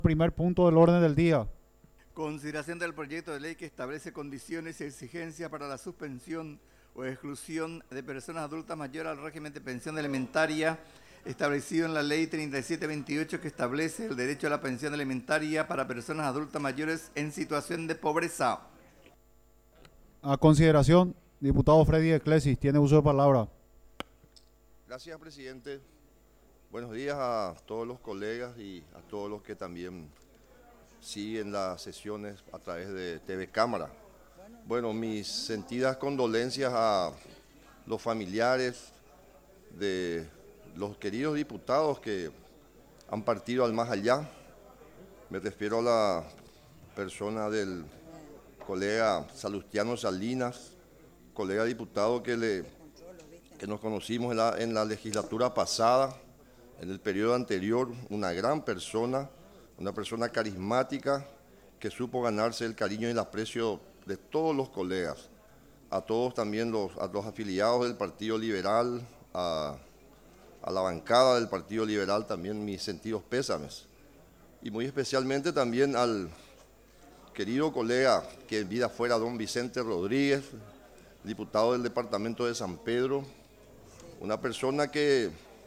Primer punto del orden del día. Consideración del proyecto de ley que establece condiciones y exigencias para la suspensión o exclusión de personas adultas mayores al régimen de pensión alimentaria establecido en la ley 3728 que establece el derecho a la pensión alimentaria para personas adultas mayores en situación de pobreza. A consideración, diputado Freddy Eclesis, tiene uso de palabra. Gracias, presidente. Buenos días a todos los colegas y a todos los que también siguen las sesiones a través de TV Cámara. Bueno, mis sentidas condolencias a los familiares de los queridos diputados que han partido al más allá. Me refiero a la persona del colega Salustiano Salinas, colega diputado que nos conocimos en la legislatura pasada, en el periodo anterior, una gran persona, una persona carismática que supo ganarse el cariño y el aprecio de todos los colegas, a todos también a los afiliados del Partido Liberal, a la bancada del Partido Liberal también mis sentidos pésames. Y muy especialmente también al querido colega que en vida fuera don Vicente Rodríguez, diputado del departamento de San Pedro, una persona que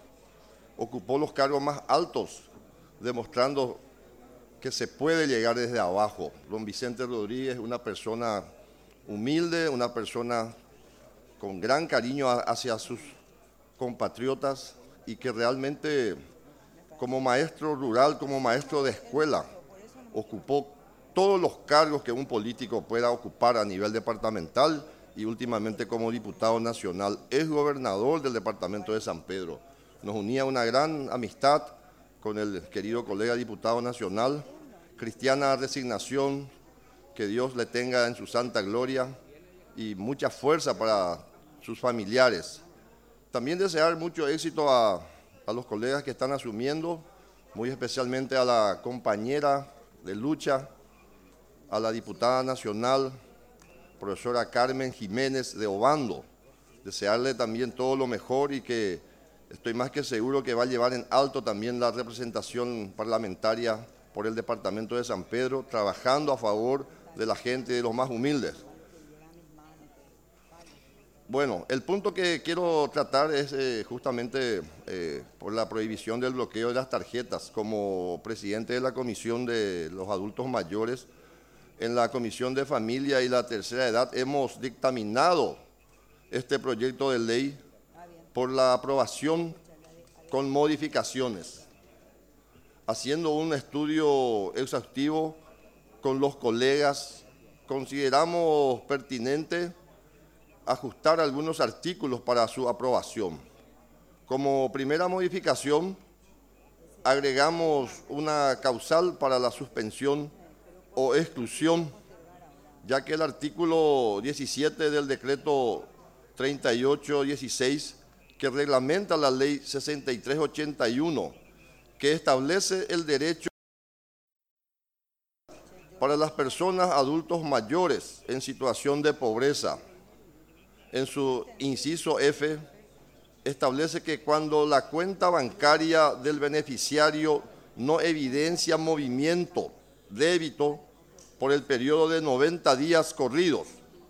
ocupó los cargos más altos, demostrando que se puede llegar desde abajo. Don Vicente Rodríguez, una persona humilde, una persona con gran cariño hacia sus compatriotas y que realmente como maestro rural, como maestro de escuela, ocupó todos los cargos que un político pueda ocupar a nivel departamental y últimamente como diputado nacional. Es gobernador del departamento de San Pedro. Nos unía una gran amistad con el querido colega diputado nacional, cristiana resignación, que Dios le tenga en su santa gloria y mucha fuerza para sus familiares. También desear mucho éxito a los colegas que están asumiendo, muy especialmente a la compañera de lucha, a la diputada nacional, profesora Carmen Jiménez de Obando. Desearle también todo lo mejor y que estoy más que seguro que va a llevar en alto también la representación parlamentaria por el departamento de San Pedro, trabajando a favor de la gente y de los más humildes. Bueno, el punto que quiero tratar es justamente por la prohibición del bloqueo de las tarjetas. Como presidente de la Comisión de los Adultos Mayores, en la Comisión de Familia y la Tercera Edad hemos dictaminado este proyecto de ley por la aprobación con modificaciones, haciendo un estudio exhaustivo con los colegas. Consideramos pertinente ajustar algunos artículos para su aprobación. Como primera modificación, agregamos una causal para la suspensión o exclusión, ya que el artículo 17 del decreto 3816, que reglamenta la ley 6381, que establece el derecho para las personas adultos mayores en situación de pobreza. En su inciso F, establece que cuando la cuenta bancaria del beneficiario no evidencia movimiento débito por el periodo de 90 días corridos.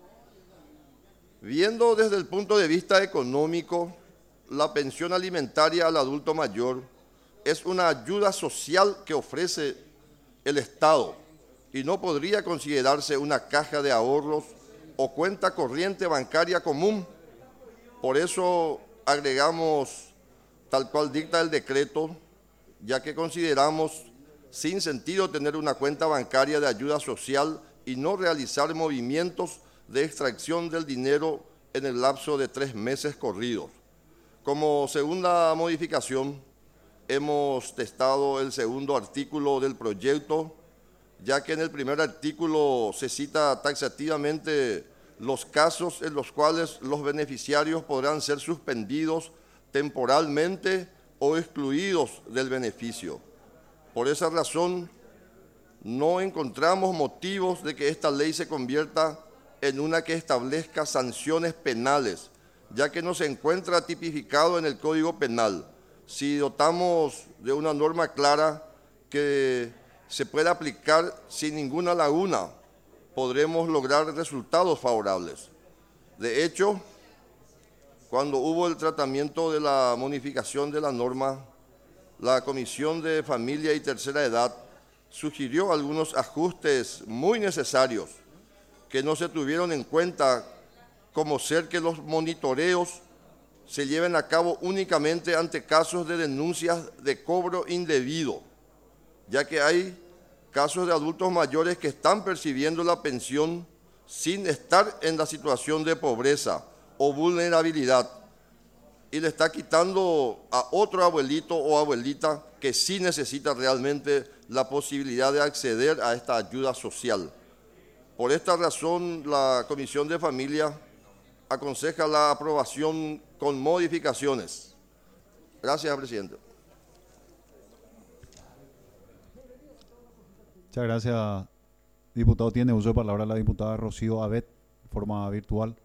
Viendo desde el punto de vista económico, la pensión alimentaria al adulto mayor es una ayuda social que ofrece el Estado y no podría considerarse una caja de ahorros o cuenta corriente bancaria común. Por eso agregamos tal cual dicta el decreto, ya que consideramos sin sentido tener una cuenta bancaria de ayuda social y no realizar movimientos de extracción del dinero en el lapso de 3 meses corridos. Como segunda modificación, hemos testado el segundo artículo del proyecto, ya que en el primer artículo se cita taxativamente los casos en los cuales los beneficiarios podrán ser suspendidos temporalmente o excluidos del beneficio. Por esa razón, no encontramos motivos de que esta ley se convierta en una que establezca sanciones penales, ya que no se encuentra tipificado en el Código Penal. Si dotamos de una norma clara que se pueda aplicar sin ninguna laguna, podremos lograr resultados favorables. De hecho, cuando hubo el tratamiento de la modificación de la norma, la Comisión de Familia y Tercera Edad sugirió algunos ajustes muy necesarios que no se tuvieron en cuenta, como ser que los monitoreos se lleven a cabo únicamente ante casos de denuncias de cobro indebido, ya que hay casos de adultos mayores que están percibiendo la pensión sin estar en la situación de pobreza o vulnerabilidad y le está quitando a otro abuelito o abuelita que sí necesita realmente la posibilidad de acceder a esta ayuda social. Por esta razón, la Comisión de Familia aconseja la aprobación con modificaciones. Gracias, presidente. Muchas gracias, diputado. Tiene uso de palabra la diputada Rocío Abet, de forma virtual.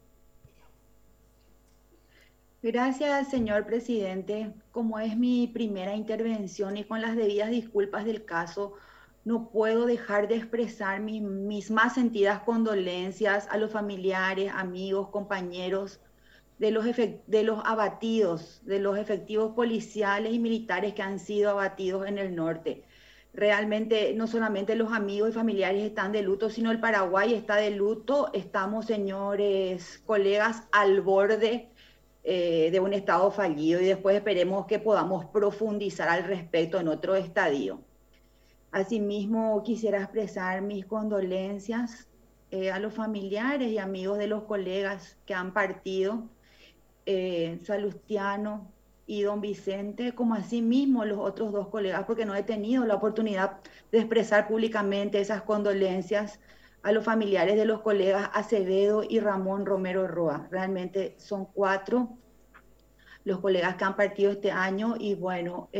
Gracias, señor presidente. Como es mi primera intervención y con las debidas disculpas del caso, no puedo dejar de expresar mis más sentidas condolencias a los familiares, amigos, compañeros de los abatidos, de los efectivos policiales y militares que han sido abatidos en el norte. Realmente no solamente los amigos y familiares están de luto, sino el Paraguay está de luto. Estamos, señores colegas, al borde de un estado fallido y después esperemos que podamos profundizar al respecto en otro estadio. Asimismo, quisiera expresar mis condolencias a los familiares y amigos de los colegas que han partido, Salustiano y don Vicente, como asimismo los otros dos colegas, porque no he tenido la oportunidad de expresar públicamente esas condolencias a los familiares de los colegas Acevedo y Ramón Romero Roa. Realmente son 4 los colegas que han partido este año y bueno,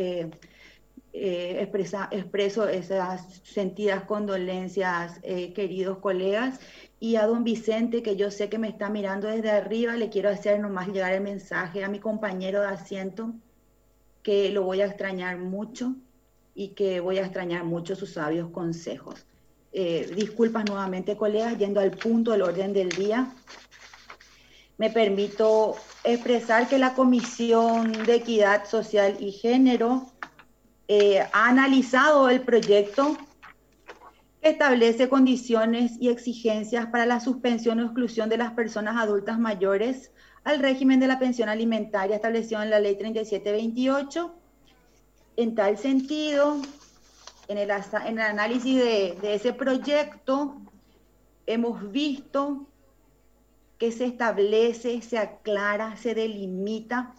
expreso esas sentidas condolencias, queridos colegas. Y a don Vicente, que yo sé que me está mirando desde arriba, le quiero hacer nomás llegar el mensaje a mi compañero de asiento, que lo voy a extrañar mucho y que voy a extrañar mucho sus sabios consejos. Disculpas nuevamente, colegas, yendo al punto del orden del día. Me permito expresar que la Comisión de Equidad Social y Género ha analizado el proyecto que establece condiciones y exigencias para la suspensión o exclusión de las personas adultas mayores al régimen de la pensión alimentaria establecido en la Ley 3728. En tal sentido, en el análisis de ese proyecto, hemos visto que se establece, se aclara, se delimita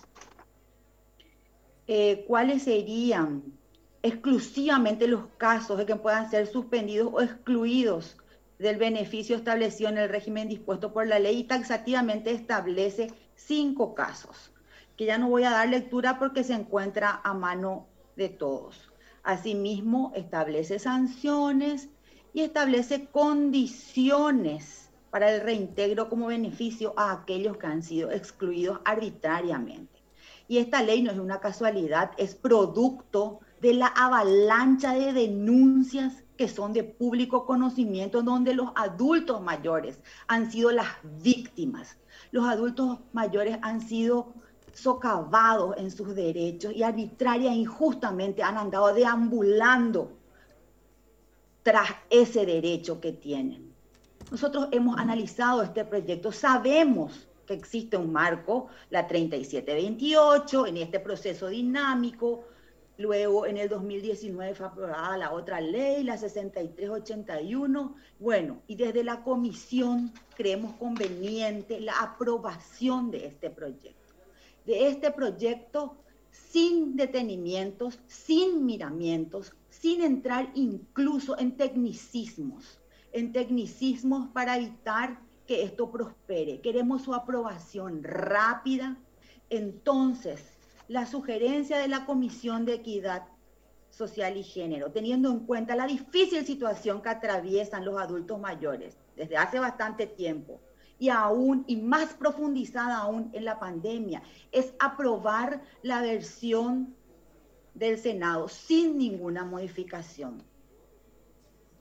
cuáles serían exclusivamente los casos de que puedan ser suspendidos o excluidos del beneficio establecido en el régimen dispuesto por la ley y taxativamente establece 5 casos, que ya no voy a dar lectura porque se encuentra a mano de todos. Asimismo, establece sanciones y establece condiciones para el reintegro como beneficio a aquellos que han sido excluidos arbitrariamente. Y esta ley no es una casualidad, es producto de la avalancha de denuncias que son de público conocimiento, donde los adultos mayores han sido las víctimas. Los adultos mayores han sido socavados en sus derechos y arbitraria e injustamente han andado deambulando tras ese derecho que tienen. Nosotros hemos analizado este proyecto, sabemos que existe un marco, la 3728, en este proceso dinámico. Luego, en el 2019 fue aprobada la otra ley, la 6381. Bueno, y desde la comisión creemos conveniente la aprobación de este proyecto. De este proyecto sin detenimientos, sin miramientos, sin entrar incluso en tecnicismos para evitar que esto prospere. Queremos su aprobación rápida. Entonces, la sugerencia de la Comisión de Equidad Social y Género, teniendo en cuenta la difícil situación que atraviesan los adultos mayores desde hace bastante tiempo, y más profundizada aún en la pandemia, es aprobar la versión del Senado sin ninguna modificación.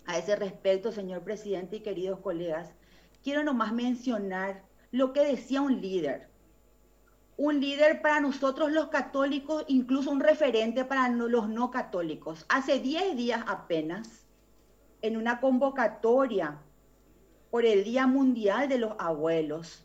A ese respecto, señor presidente y queridos colegas, quiero nomás mencionar lo que decía un líder. Un líder para nosotros los católicos, incluso un referente para los no católicos. Hace 10 días apenas, en una convocatoria por el Día Mundial de los Abuelos,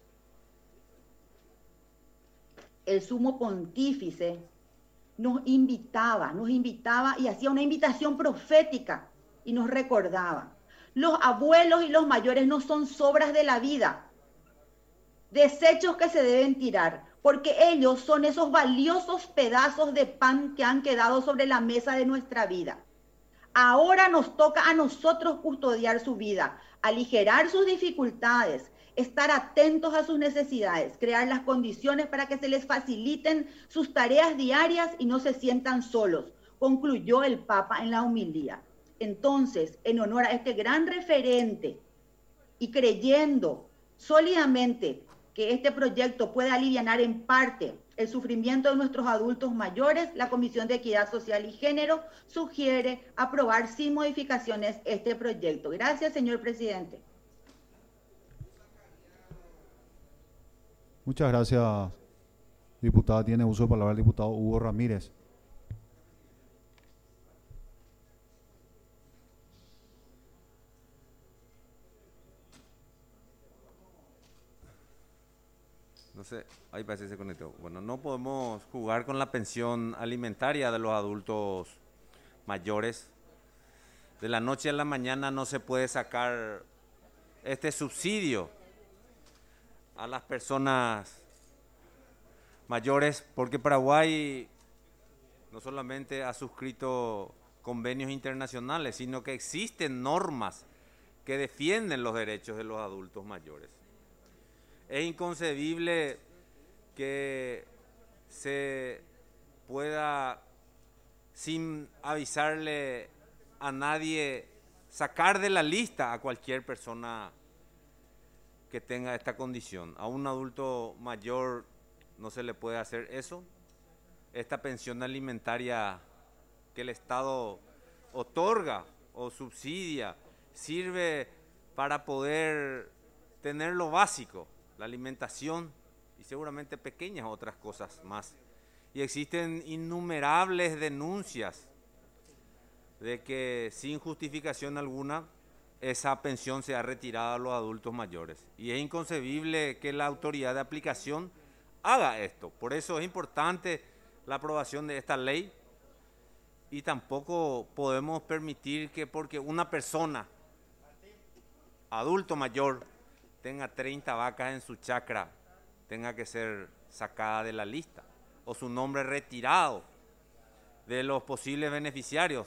el sumo pontífice nos invitaba y hacía una invitación profética y nos recordaba: los abuelos y los mayores no son sobras de la vida, desechos que se deben tirar, porque ellos son esos valiosos pedazos de pan que han quedado sobre la mesa de nuestra vida. Ahora nos toca a nosotros custodiar su vida, aligerar sus dificultades, estar atentos a sus necesidades, crear las condiciones para que se les faciliten sus tareas diarias y no se sientan solos, concluyó el Papa en la homilía. Entonces, en honor a este gran referente y creyendo sólidamente que este proyecto puede aliviar en parte el sufrimiento de nuestros adultos mayores, la Comisión de Equidad Social y Género sugiere aprobar sin modificaciones este proyecto. Gracias, señor presidente. Muchas gracias, diputada. Tiene uso de palabra el diputado Hugo Ramírez. No sé, ahí parece que se conectó. Bueno, no podemos jugar con la pensión alimentaria de los adultos mayores. De la noche a la mañana no se puede sacar este subsidio a las personas mayores, porque Paraguay no solamente ha suscrito convenios internacionales, sino que existen normas que defienden los derechos de los adultos mayores. Es inconcebible que se pueda, sin avisarle a nadie, sacar de la lista a cualquier persona que tenga esta condición. A un adulto mayor no se le puede hacer eso. Esta pensión alimentaria que el Estado otorga o subsidia sirve para poder tener lo básico, la alimentación y seguramente pequeñas otras cosas más. Y existen innumerables denuncias de que sin justificación alguna esa pensión sea retirada a los adultos mayores. Y es inconcebible que la autoridad de aplicación haga esto. Por eso es importante la aprobación de esta ley y tampoco podemos permitir que porque una persona, adulto mayor, tenga 30 vacas en su chacra, tenga que ser sacada de la lista o su nombre retirado de los posibles beneficiarios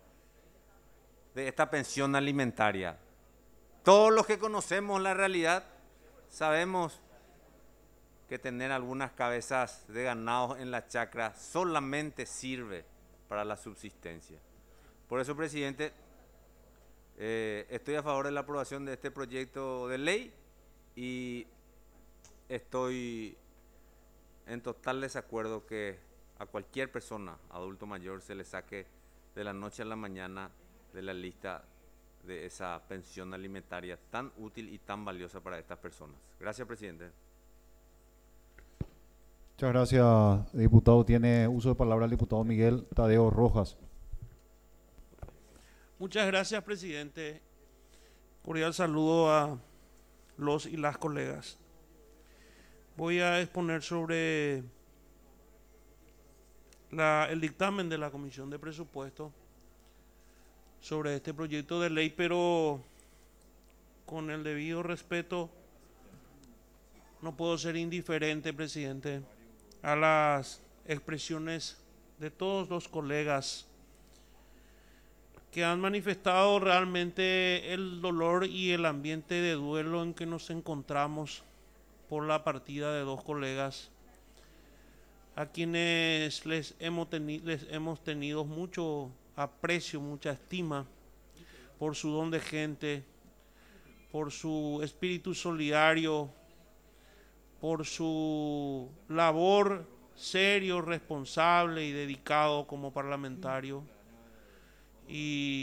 de esta pensión alimentaria. Todos los que conocemos la realidad sabemos que tener algunas cabezas de ganado en la chacra solamente sirve para la subsistencia. Por eso, presidente, estoy a favor de la aprobación de este proyecto de ley y estoy en total desacuerdo que a cualquier persona, adulto mayor, se le saque de la noche a la mañana de la lista de esa pensión alimentaria tan útil y tan valiosa para estas personas. Gracias, presidente. Muchas gracias, diputado. Tiene uso de palabra el diputado Miguel Tadeo Rojas. Muchas gracias, presidente. Cordial saludo a los y las colegas. Voy a exponer sobre el dictamen de la Comisión de Presupuestos sobre este proyecto de ley, pero con el debido respeto no puedo ser indiferente, presidente, a las expresiones de todos los colegas que han manifestado realmente el dolor y el ambiente de duelo en que nos encontramos por la partida de dos colegas a quienes les hemos tenido mucho aprecio, mucha estima por su don de gente, por su espíritu solidario, por su labor serio, responsable y dedicado como parlamentario. Y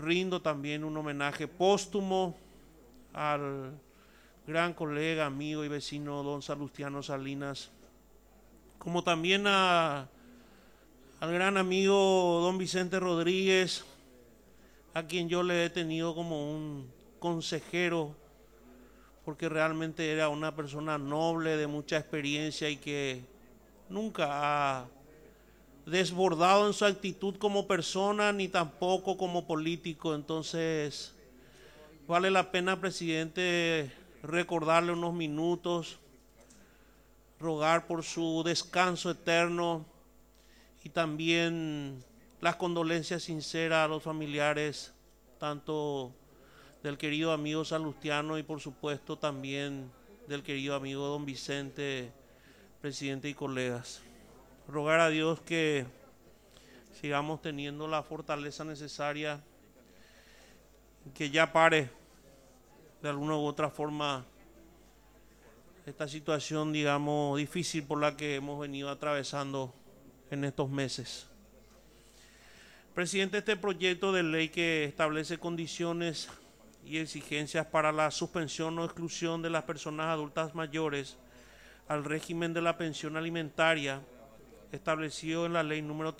rindo también un homenaje póstumo al gran colega, amigo y vecino don Salustiano Salinas, como también al gran amigo don Vicente Rodríguez, a quien yo le he tenido como un consejero, porque realmente era una persona noble, de mucha experiencia y que nunca ha desbordado en su actitud como persona ni tampoco como político. Entonces vale la pena, presidente, recordarle unos minutos, rogar por su descanso eterno y también las condolencias sinceras a los familiares, tanto del querido amigo Salustiano y por supuesto también del querido amigo don Vicente, presidente y colegas. Rogar a Dios que sigamos teniendo la fortaleza necesaria, que ya pare de alguna u otra forma esta situación, digamos, difícil por la que hemos venido atravesando en estos meses. Presidente, este proyecto de ley que establece condiciones y exigencias para la suspensión o exclusión de las personas adultas mayores al régimen de la pensión alimentaria establecido en la ley número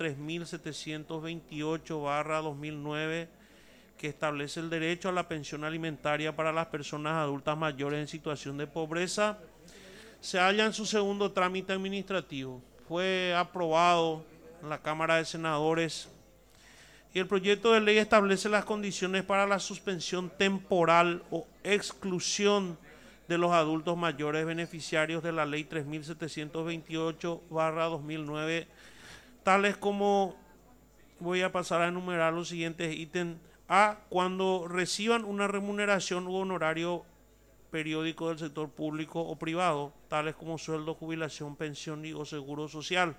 3728/2009, que establece el derecho a la pensión alimentaria para las personas adultas mayores en situación de pobreza, se halla en su segundo trámite administrativo. Fue aprobado en la Cámara de Senadores y el proyecto de ley establece las condiciones para la suspensión temporal o exclusión de los adultos mayores beneficiarios de la ley 3728/2009, tales como, voy a pasar a enumerar los siguientes ítems. A, cuando reciban una remuneración u honorario periódico del sector público o privado, tales como sueldo, jubilación, pensión o seguro social.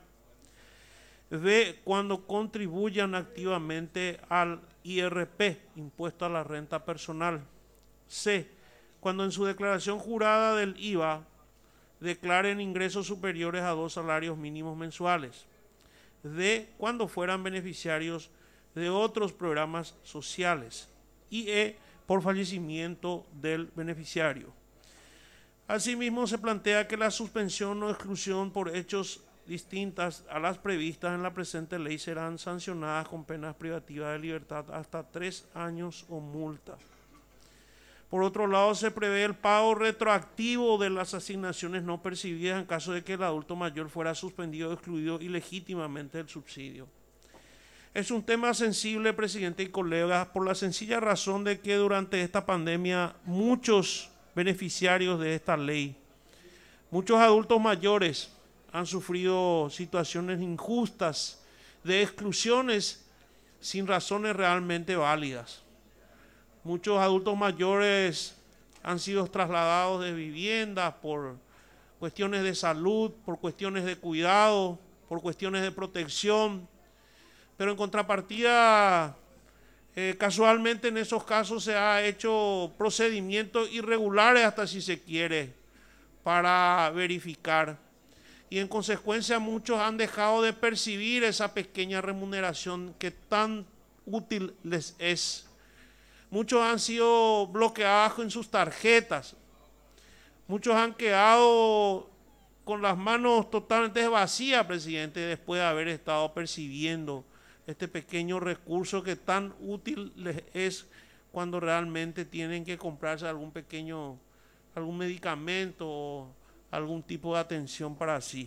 B, cuando contribuyan activamente al IRP, impuesto a la renta personal. C, cuando en su declaración jurada del IVA declaren ingresos superiores a 2 salarios mínimos mensuales. D, cuando fueran beneficiarios de otros programas sociales. Y E, por fallecimiento del beneficiario. Asimismo, se plantea que la suspensión o exclusión por hechos distintas a las previstas en la presente ley serán sancionadas con penas privativas de libertad hasta 3 años o multa. Por otro lado, se prevé el pago retroactivo de las asignaciones no percibidas en caso de que el adulto mayor fuera suspendido o excluido ilegítimamente del subsidio. Es un tema sensible, presidente y colegas, por la sencilla razón de que durante esta pandemia muchos beneficiarios de esta ley, muchos adultos mayores han sufrido situaciones injustas de exclusiones sin razones realmente válidas. Muchos adultos mayores han sido trasladados de viviendas por cuestiones de salud, por cuestiones de cuidado, por cuestiones de protección, pero en contrapartida, casualmente en esos casos se ha hecho procedimientos irregulares, hasta si se quiere, para verificar. Y en consecuencia muchos han dejado de percibir esa pequeña remuneración que tan útil les es. Muchos han sido bloqueados en sus tarjetas. Muchos han quedado con las manos totalmente vacías, presidente, después de haber estado percibiendo este pequeño recurso que tan útil les es cuando realmente tienen que comprarse algún medicamento o algún tipo de atención para sí.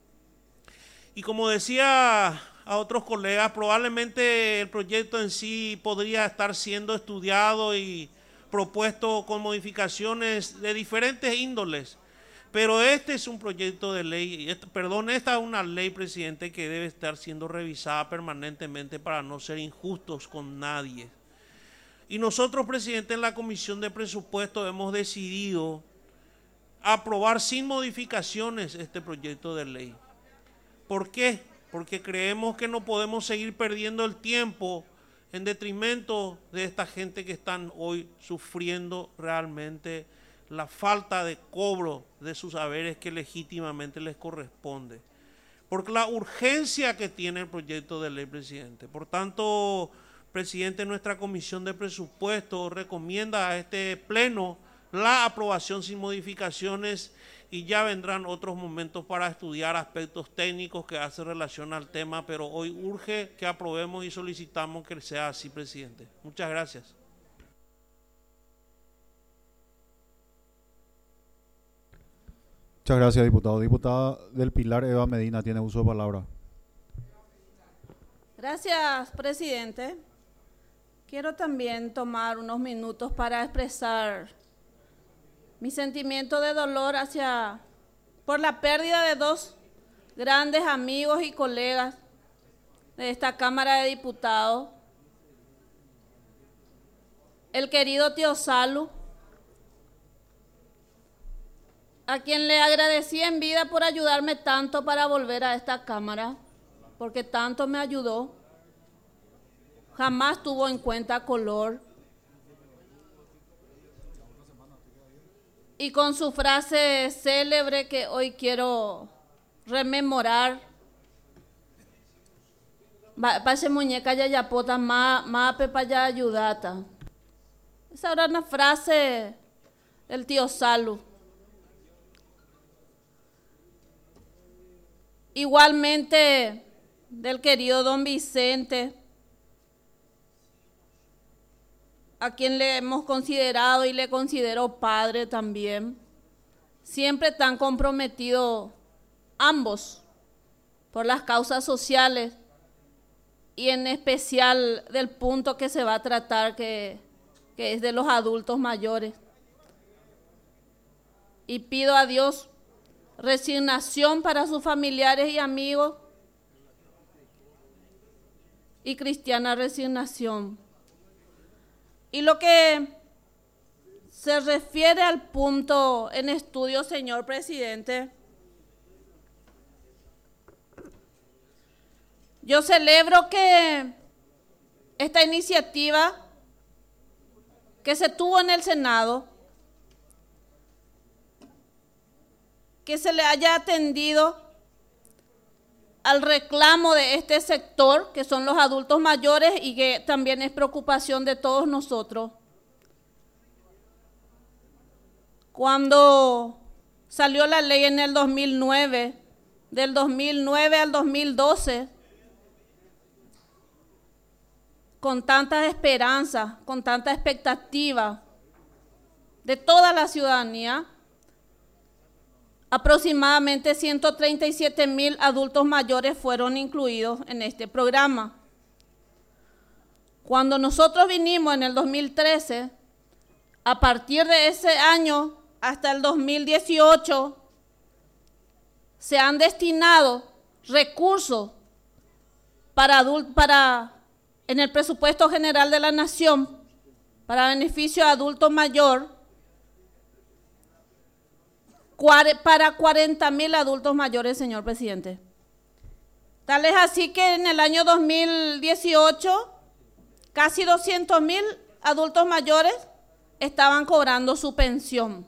Y como decía a otros colegas, probablemente el proyecto en sí podría estar siendo estudiado y propuesto con modificaciones de diferentes índoles, pero este es un proyecto de ley, esta es una ley, presidente, que debe estar siendo revisada permanentemente para no ser injustos con nadie. Y nosotros, presidente, en la Comisión de Presupuestos hemos decidido aprobar sin modificaciones este proyecto de ley. ¿Por qué? Porque creemos que no podemos seguir perdiendo el tiempo en detrimento de esta gente que están hoy sufriendo realmente la falta de cobro de sus haberes que legítimamente les corresponde. Por la urgencia que tiene el proyecto de ley, presidente. Por tanto, presidente de nuestra Comisión de Presupuestos recomienda a este pleno la aprobación sin modificaciones y ya vendrán otros momentos para estudiar aspectos técnicos que hacen relación al tema, pero hoy urge que aprobemos y solicitamos que sea así, presidente. Muchas gracias. Muchas gracias, diputado. Diputada del Pilar Eva Medina tiene uso de palabra. Gracias, presidente. Quiero también tomar unos minutos para expresar mi sentimiento de dolor por la pérdida de dos grandes amigos y colegas de esta Cámara de Diputados. El querido tío Salu, a quien le agradecí en vida por ayudarme tanto para volver a esta Cámara, porque tanto me ayudó. Jamás tuvo en cuenta color. Y con su frase célebre que hoy quiero rememorar, pase muñeca ya yapota, ma pepa ya ayudata. Esa era una frase del tío Salu. Igualmente del querido don Vicente, a quien le hemos considerado y le considero padre también, siempre tan comprometidos ambos por las causas sociales y en especial del punto que se va a tratar, que es de los adultos mayores. Y pido a Dios resignación para sus familiares y amigos y cristiana resignación. Y lo que se refiere al punto en estudio, señor presidente, yo celebro que esta iniciativa que se tuvo en el Senado, que se le haya atendido al reclamo de este sector, que son los adultos mayores, y que también es preocupación de todos nosotros. Cuando salió la ley en el 2009, del 2009 al 2012, con tantas esperanzas, con tanta expectativa de toda la ciudadanía, aproximadamente 137,000 adultos mayores fueron incluidos en este programa. Cuando nosotros vinimos en el 2013, a partir de ese año hasta el 2018, se han destinado recursos en el presupuesto general de la Nación para beneficio de adulto mayor, para 40,000 adultos mayores, señor presidente. Tal es así que en el año 2018, casi 200,000 adultos mayores estaban cobrando su pensión.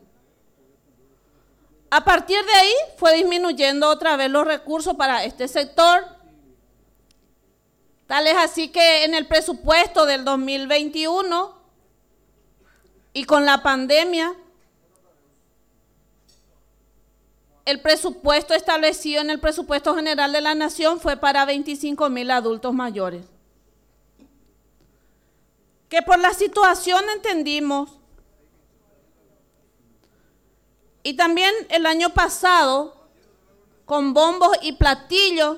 A partir de ahí fue disminuyendo otra vez los recursos para este sector. Tal es así que en el presupuesto del 2021 y con la pandemia, el presupuesto establecido en el presupuesto general de la Nación fue para 25,000 adultos mayores. Que por la situación entendimos, y también el año pasado, con bombos y platillos,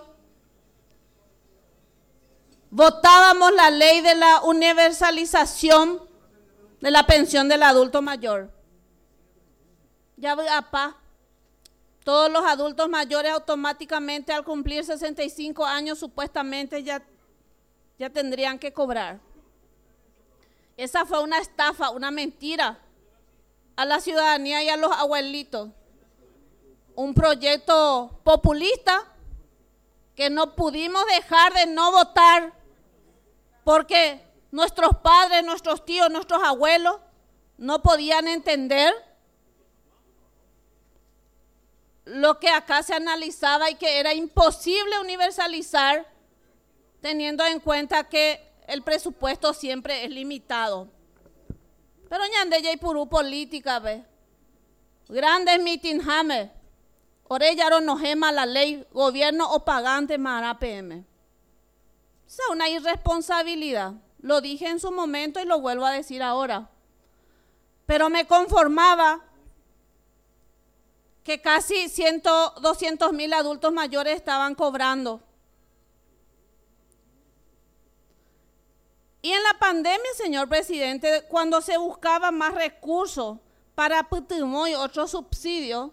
votábamos la ley de la universalización de la pensión del adulto mayor. Ya apá. Todos los adultos mayores automáticamente al cumplir 65 años supuestamente ya tendrían que cobrar. Esa fue una estafa, una mentira a la ciudadanía y a los abuelitos. Un proyecto populista que no pudimos dejar de no votar porque nuestros padres, nuestros tíos, nuestros abuelos no podían entender lo que acá se analizaba y que era imposible universalizar, teniendo en cuenta que el presupuesto siempre es limitado. Pero ñande ya purú política, ve. Grandes meeting jame. Orellaro no gema la ley, gobierno o pagante mara PM. Es una irresponsabilidad. Lo dije en su momento y lo vuelvo a decir ahora. Pero me conformaba que casi 200.000 adultos mayores estaban cobrando. Y en la pandemia, señor presidente, cuando se buscaba más recursos para Putumoy y otros subsidios,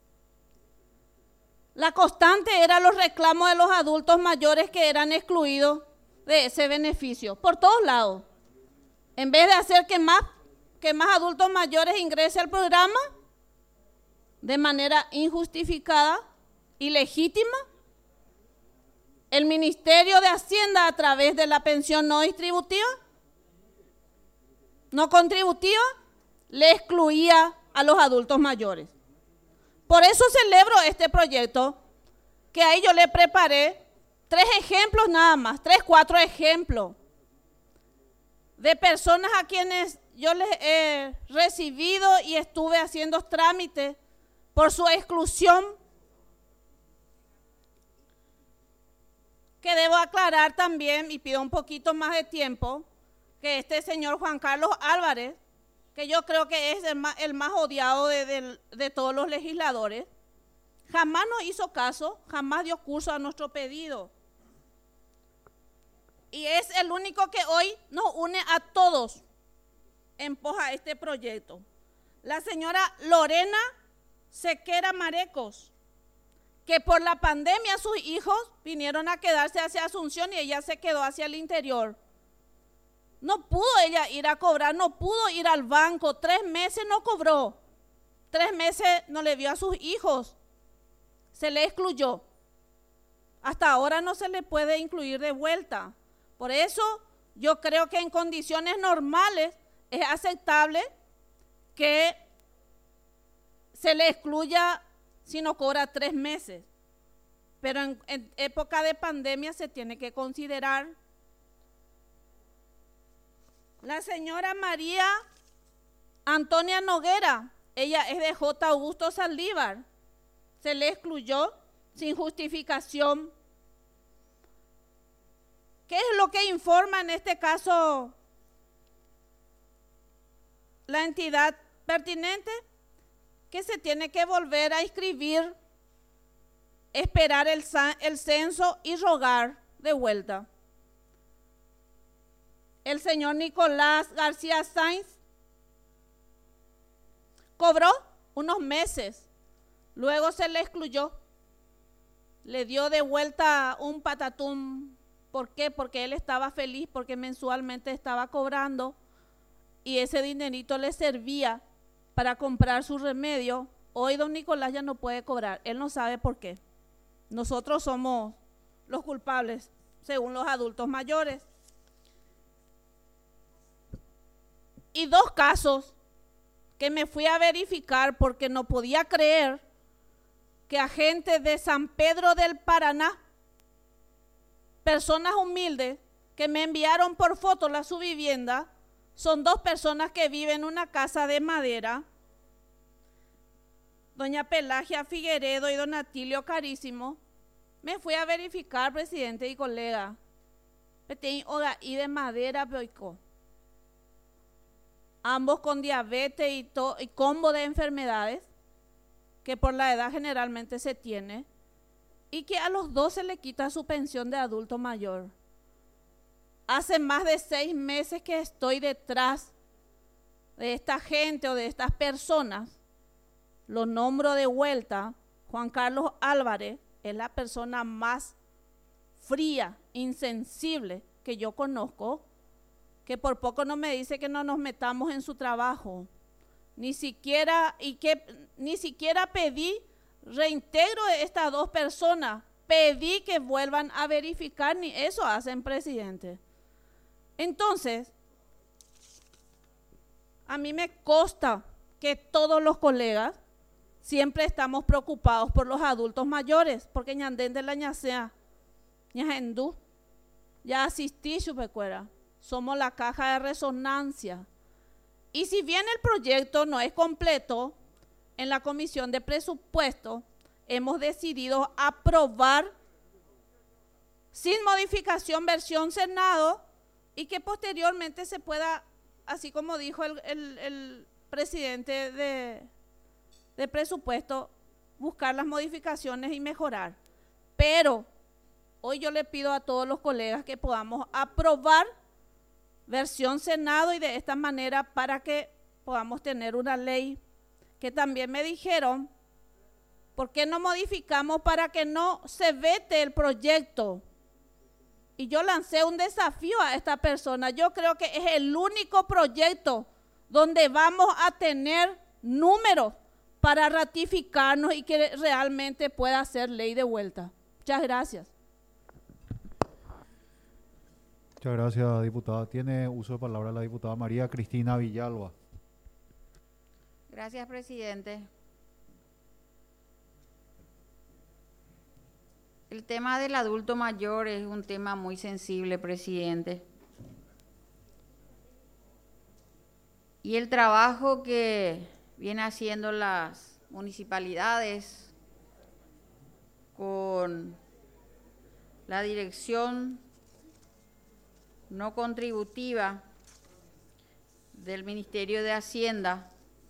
la constante era los reclamos de los adultos mayores que eran excluidos de ese beneficio, por todos lados. En vez de hacer que más adultos mayores ingresen al programa de manera injustificada, ilegítima, el Ministerio de Hacienda, a través de la pensión no distributiva, no contributiva, le excluía a los adultos mayores. Por eso celebro este proyecto, que ahí yo le preparé 3 ejemplos nada más, 4 ejemplos de personas a quienes yo les he recibido y estuve haciendo trámites por su exclusión. Que debo aclarar también, y pido un poquito más de tiempo, que este señor Juan Carlos Álvarez, que yo creo que es el más odiado de todos los legisladores, jamás nos hizo caso, jamás dio curso a nuestro pedido. Y es el único que hoy nos une a todos en pos a este proyecto. La señora Lorena Sequera Marecos, que por la pandemia sus hijos vinieron a quedarse hacia Asunción y ella se quedó hacia el interior. No pudo ella ir a cobrar, no pudo ir al banco, 3 meses no cobró, 3 meses no le vio a sus hijos, se le excluyó. Hasta ahora no se le puede incluir de vuelta. Por eso yo creo que en condiciones normales es aceptable que se le excluya si no cobra 3 meses. Pero en época de pandemia se tiene que considerar. La señora María Antonia Noguera, ella es de J. Augusto Saldívar, se le excluyó sin justificación. ¿Qué es lo que informa en este caso la entidad pertinente? Que se tiene que volver a inscribir, esperar el censo y rogar de vuelta. El señor Nicolás García Sainz cobró unos meses, luego se le excluyó, le dio de vuelta un patatún. ¿Por qué? Porque él estaba feliz, porque mensualmente estaba cobrando y ese dinerito le servía para comprar su remedio. Hoy don Nicolás ya no puede cobrar, él no sabe por qué. Nosotros somos los culpables, según los adultos mayores. Y 2 casos que me fui a verificar porque no podía creer que agentes de San Pedro del Paraná, personas humildes que me enviaron por foto su vivienda, son 2 personas que viven en una casa de madera, doña Pelagia Figueredo y don Atilio Carísimo. Me fui a verificar, presidente y colega, y de madera, pero ambos con diabetes y combo de enfermedades que por la edad generalmente se tiene, y que a los 2 se le quita su pensión de adulto mayor. Hace más de 6 meses que estoy detrás de esta gente o de estas personas. Lo nombro de vuelta. Juan Carlos Álvarez es la persona más fría, insensible que yo conozco, que por poco no me dice que no nos metamos en su trabajo. Ni siquiera pedí reintegro de estas 2 personas, pedí que vuelvan a verificar, ni eso hacen, presidente. Entonces, a mí me consta que todos los colegas siempre estamos preocupados por los adultos mayores, porque ñandén de la ñasea, ñahendú, ya asistí chupecuera. somos la caja de resonancia. Y si bien el proyecto no es completo, en la Comisión de Presupuesto hemos decidido aprobar sin modificación versión Senado y que posteriormente se pueda, así como dijo el presidente de Presupuesto, buscar las modificaciones y mejorar. Pero hoy yo le pido a todos los colegas que podamos aprobar versión Senado y de esta manera para que podamos tener una ley. Que también me dijeron, ¿por qué no modificamos para que no se vete el proyecto? Y yo lancé un desafío a esta persona. Yo creo que es el único proyecto donde vamos a tener números para ratificarnos y que realmente pueda ser ley de vuelta. Muchas gracias. Muchas gracias, diputada. Tiene uso de palabra la diputada María Cristina Villalba. Gracias, presidente. El tema del adulto mayor es un tema muy sensible, presidente. Y el trabajo que vienen haciendo las municipalidades con la dirección no contributiva del Ministerio de Hacienda,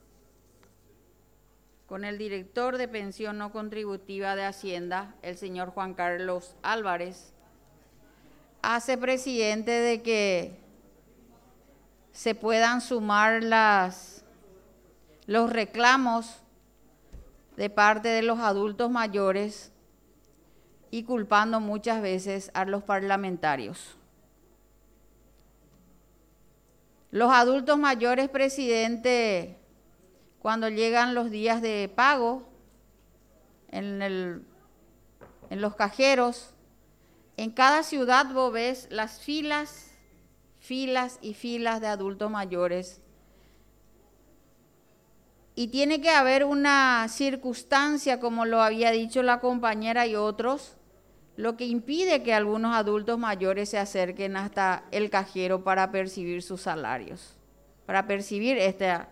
con el director de pensión no contributiva de Hacienda, el señor Juan Carlos Álvarez, hace, presidente, de que se puedan sumar los reclamos de parte de los adultos mayores y culpando muchas veces a los parlamentarios. Los adultos mayores, presidente, cuando llegan los días de pago en los cajeros, en cada ciudad vos ves las filas y filas de adultos mayores. Y tiene que haber una circunstancia, como lo había dicho la compañera y otros, lo que impide que algunos adultos mayores se acerquen hasta el cajero para percibir sus salarios, para percibir este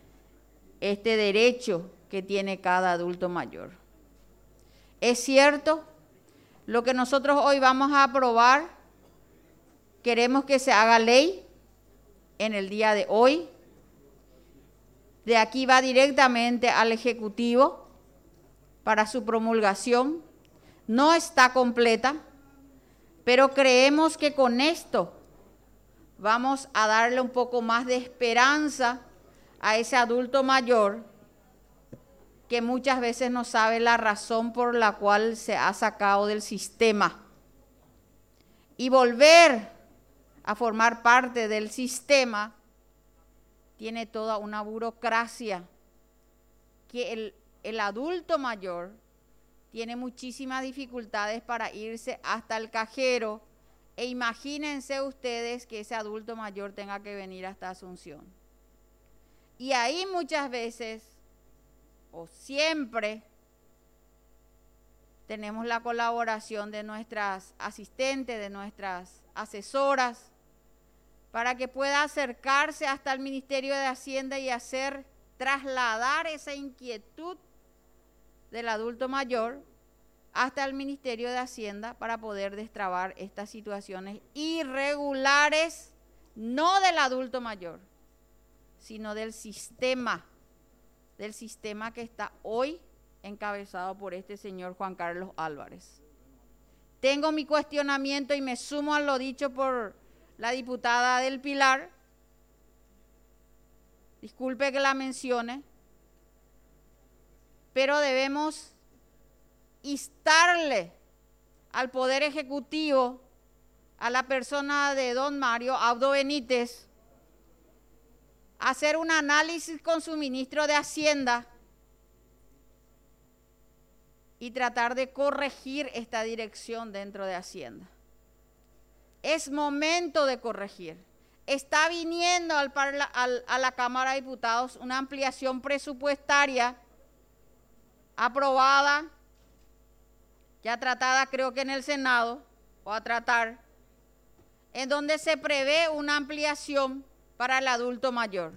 derecho que tiene cada adulto mayor. Es cierto, lo que nosotros hoy vamos a aprobar, queremos que se haga ley en el día de hoy. De aquí va directamente al Ejecutivo para su promulgación. No está completa, pero creemos que con esto vamos a darle un poco más de esperanza a ese adulto mayor que muchas veces no sabe la razón por la cual se ha sacado del sistema. Y volver a formar parte del sistema tiene toda una burocracia que el adulto mayor tiene muchísimas dificultades para irse hasta el cajero, e imagínense ustedes que ese adulto mayor tenga que venir hasta Asunción. Y ahí muchas veces, o siempre, tenemos la colaboración de nuestras asistentes, de nuestras asesoras, para que pueda acercarse hasta el Ministerio de Hacienda y trasladar esa inquietud del adulto mayor hasta el Ministerio de Hacienda para poder destrabar estas situaciones irregulares, no del adulto mayor, sino del sistema que está hoy encabezado por este señor Juan Carlos Álvarez. Tengo mi cuestionamiento y me sumo a lo dicho por la diputada del Pilar, disculpe que la mencione, pero debemos instarle al Poder Ejecutivo, a la persona de don Mario Abdo Benítez, a hacer un análisis con su ministro de Hacienda y tratar de corregir esta dirección dentro de Hacienda. Es momento de corregir. Está viniendo a la Cámara de Diputados una ampliación presupuestaria aprobada, ya tratada creo que en el Senado, o a tratar, en donde se prevé una ampliación para el adulto mayor.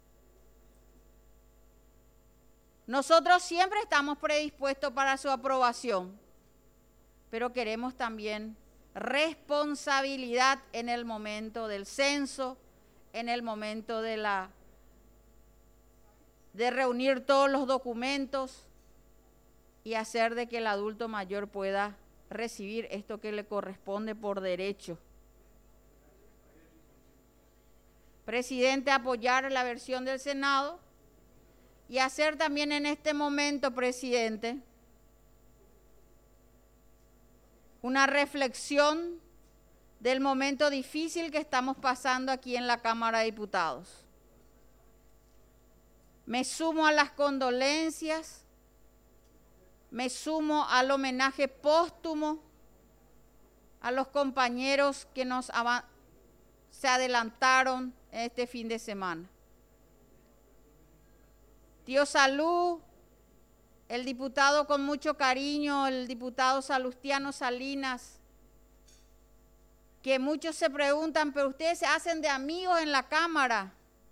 Nosotros siempre estamos predispuestos para su aprobación, pero queremos también responsabilidad en el momento del censo, en el momento de reunir todos los documentos y hacer de que el adulto mayor pueda recibir esto que le corresponde por derecho. Presidente, apoyar la versión del Senado y hacer también en este momento, presidente, una reflexión del momento difícil que estamos pasando aquí en la Cámara de Diputados. Me sumo a las condolencias, me sumo al homenaje póstumo a los compañeros que se adelantaron este fin de semana. Tío Salud, el diputado con mucho cariño, el diputado Salustiano Salinas, que muchos se preguntan, pero ustedes se hacen de amigos en la Cámara.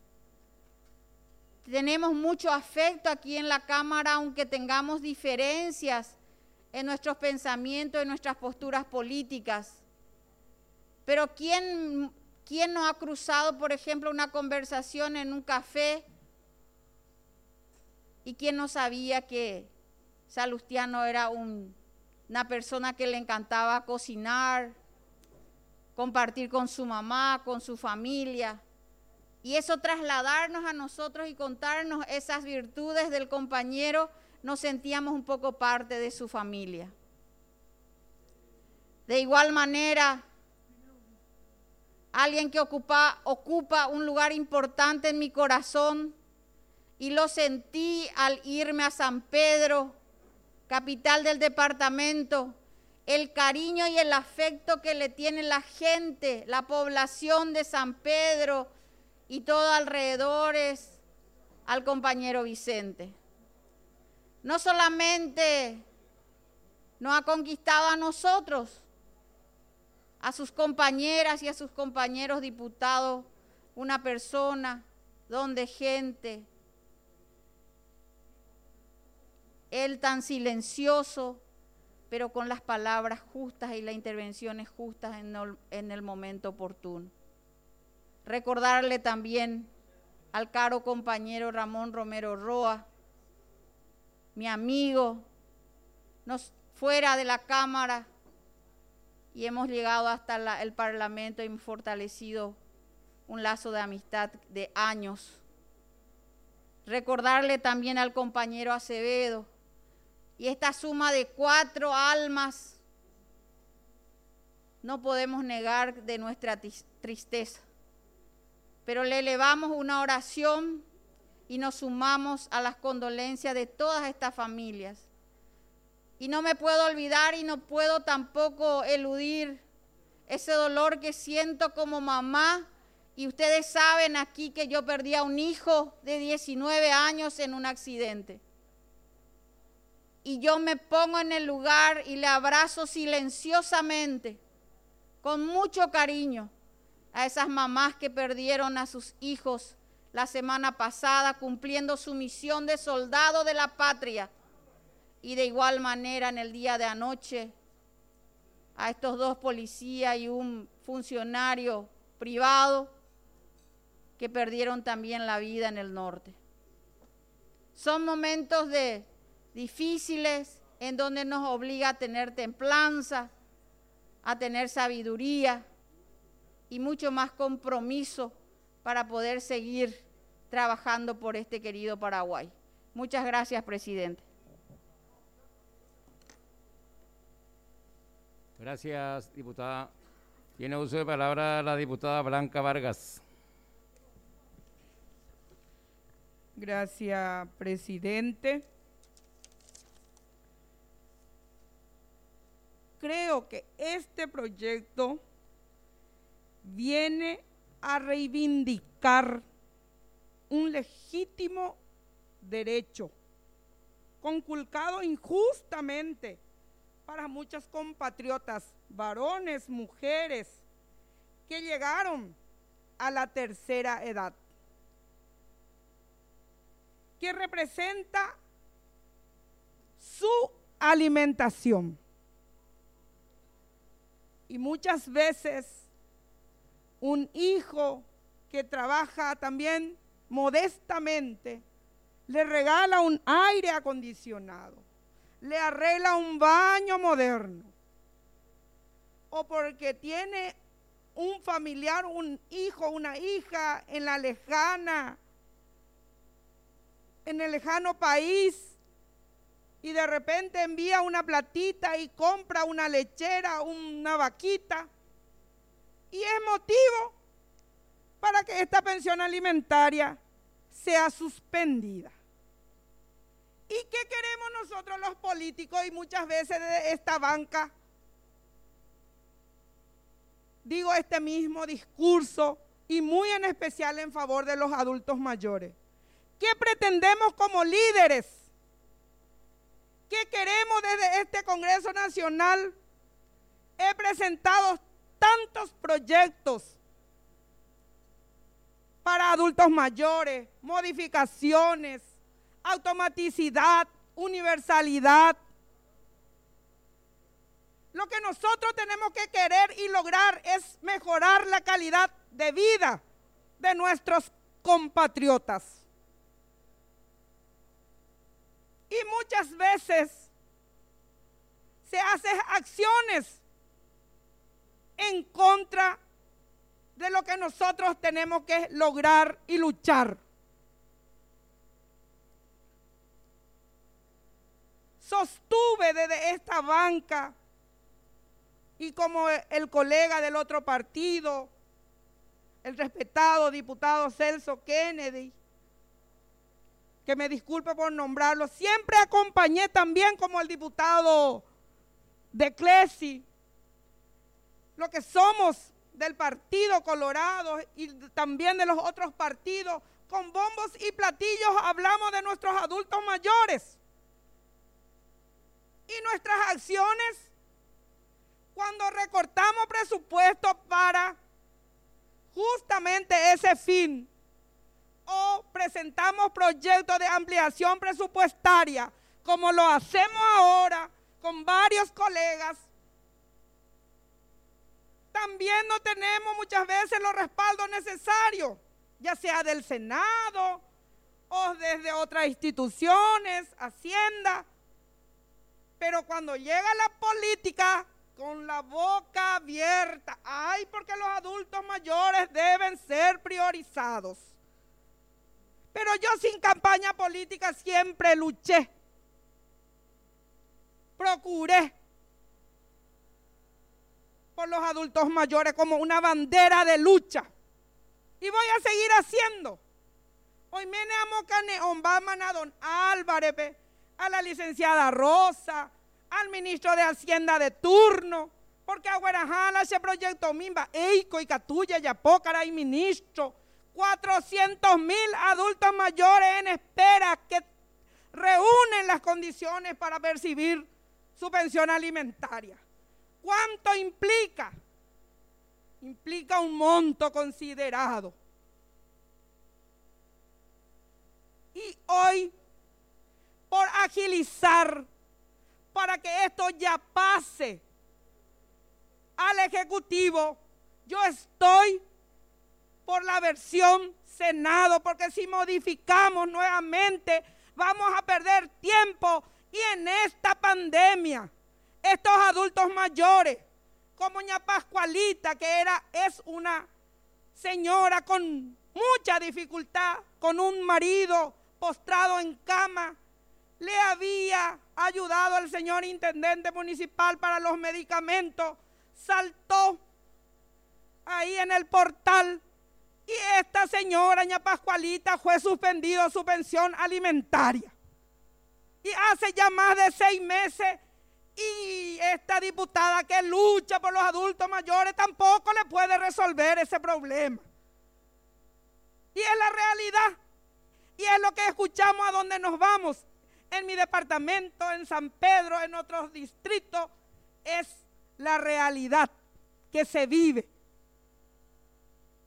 Tenemos mucho afecto aquí en la Cámara, aunque tengamos diferencias en nuestros pensamientos, en nuestras posturas políticas. Pero ¿quién no ha cruzado, por ejemplo, una conversación en un café? ¿Y quién no sabía que Salustiano era una persona que le encantaba cocinar, compartir con su mamá, con su familia? Y eso trasladarnos a nosotros y contarnos esas virtudes del compañero, nos sentíamos un poco parte de su familia. De igual manera, alguien que ocupa un lugar importante en mi corazón, y lo sentí al irme a San Pedro, capital del departamento, el cariño y el afecto que le tiene la gente, la población de San Pedro y todo alrededores al compañero Vicente. No solamente nos ha conquistado a nosotros, a sus compañeras y a sus compañeros diputados, una persona, don de gente, él tan silencioso, pero con las palabras justas y las intervenciones justas en el momento oportuno. Recordarle también al caro compañero Ramón Romero Roa, mi amigo, fuera de la Cámara, y hemos llegado hasta el Parlamento y hemos fortalecido un lazo de amistad de años. Recordarle también al compañero Acevedo, y esta suma de 4 almas no podemos negar de nuestra tristeza, pero le elevamos una oración y nos sumamos a las condolencias de todas estas familias. Y no me puedo olvidar y no puedo tampoco eludir ese dolor que siento como mamá, y ustedes saben aquí que yo perdí a un hijo de 19 años en un accidente. Y yo me pongo en el lugar y le abrazo silenciosamente, con mucho cariño, a esas mamás que perdieron a sus hijos la semana pasada cumpliendo su misión de soldado de la patria. Y de igual manera en el día de anoche a estos 2 policías y un funcionario privado que perdieron también la vida en el norte. Son momentos difíciles en donde nos obliga a tener templanza, a tener sabiduría y mucho más compromiso para poder seguir trabajando por este querido Paraguay. Muchas gracias, presidente. Gracias, diputada. Tiene uso de palabra la diputada Blanca Vargas. Gracias, presidente. Creo que este proyecto viene a reivindicar un legítimo derecho conculcado injustamente para muchos compatriotas, varones, mujeres, que llegaron a la tercera edad, que representa su alimentación. Y muchas veces un hijo que trabaja también modestamente le regala un aire acondicionado, le arregla un baño moderno, o porque tiene un familiar, un hijo, una hija en el lejano país, y de repente envía una platita y compra una lechera, una vaquita, y es motivo para que esta pensión alimentaria sea suspendida. ¿Y qué queremos nosotros los políticos? Y muchas veces de esta banca digo este mismo discurso, y muy en especial en favor de los adultos mayores. ¿Qué pretendemos como líderes? ¿Qué queremos desde este Congreso Nacional? He presentado tantos proyectos para adultos mayores, modificaciones, automaticidad, universalidad. Lo que nosotros tenemos que querer y lograr es mejorar la calidad de vida de nuestros compatriotas. Y muchas veces se hacen acciones en contra de lo que nosotros tenemos que lograr y luchar. Sostuve desde esta banca, y como el colega del otro partido, el respetado diputado Celso Kennedy, que me disculpe por nombrarlo, siempre acompañé también como el diputado de Clesi, lo que somos del Partido Colorado y también de los otros partidos, con bombos y platillos hablamos de nuestros adultos mayores. Y nuestras acciones, cuando recortamos presupuesto para justamente ese fin, o presentamos proyectos de ampliación presupuestaria, como lo hacemos ahora con varios colegas, también no tenemos muchas veces los respaldos necesarios, ya sea del Senado o desde otras instituciones, Hacienda. Pero cuando llega la política, con la boca abierta, ay, porque los adultos mayores deben ser priorizados. Pero yo sin campaña política siempre luché, procuré por los adultos mayores como una bandera de lucha. Y voy a seguir haciendo. Hoy me amo Caneón, a don Álvarez, a la licenciada Rosa, al ministro de Hacienda de turno, porque a Guarajala ese proyecto Mimba, Eico y Catuya, Yapócara y ministro, 400,000 adultos mayores en espera que reúnen las condiciones para percibir su pensión alimentaria. ¿Cuánto implica? Implica un monto considerado. Y hoy, por agilizar, para que esto ya pase al Ejecutivo, yo estoy por la versión Senado, porque si modificamos nuevamente vamos a perder tiempo. Y en esta pandemia, estos adultos mayores, como ña Pascualita, que es una señora con mucha dificultad, con un marido postrado en cama, le había ayudado al señor intendente municipal para los medicamentos, saltó ahí en el portal y esta señora, ña Pascualita, fue suspendido su pensión alimentaria. Y hace ya más de 6 meses, y esta diputada que lucha por los adultos mayores tampoco le puede resolver ese problema. Y es la realidad, y es lo que escuchamos a donde nos vamos. En mi departamento, en San Pedro, en otros distritos, es la realidad que se vive.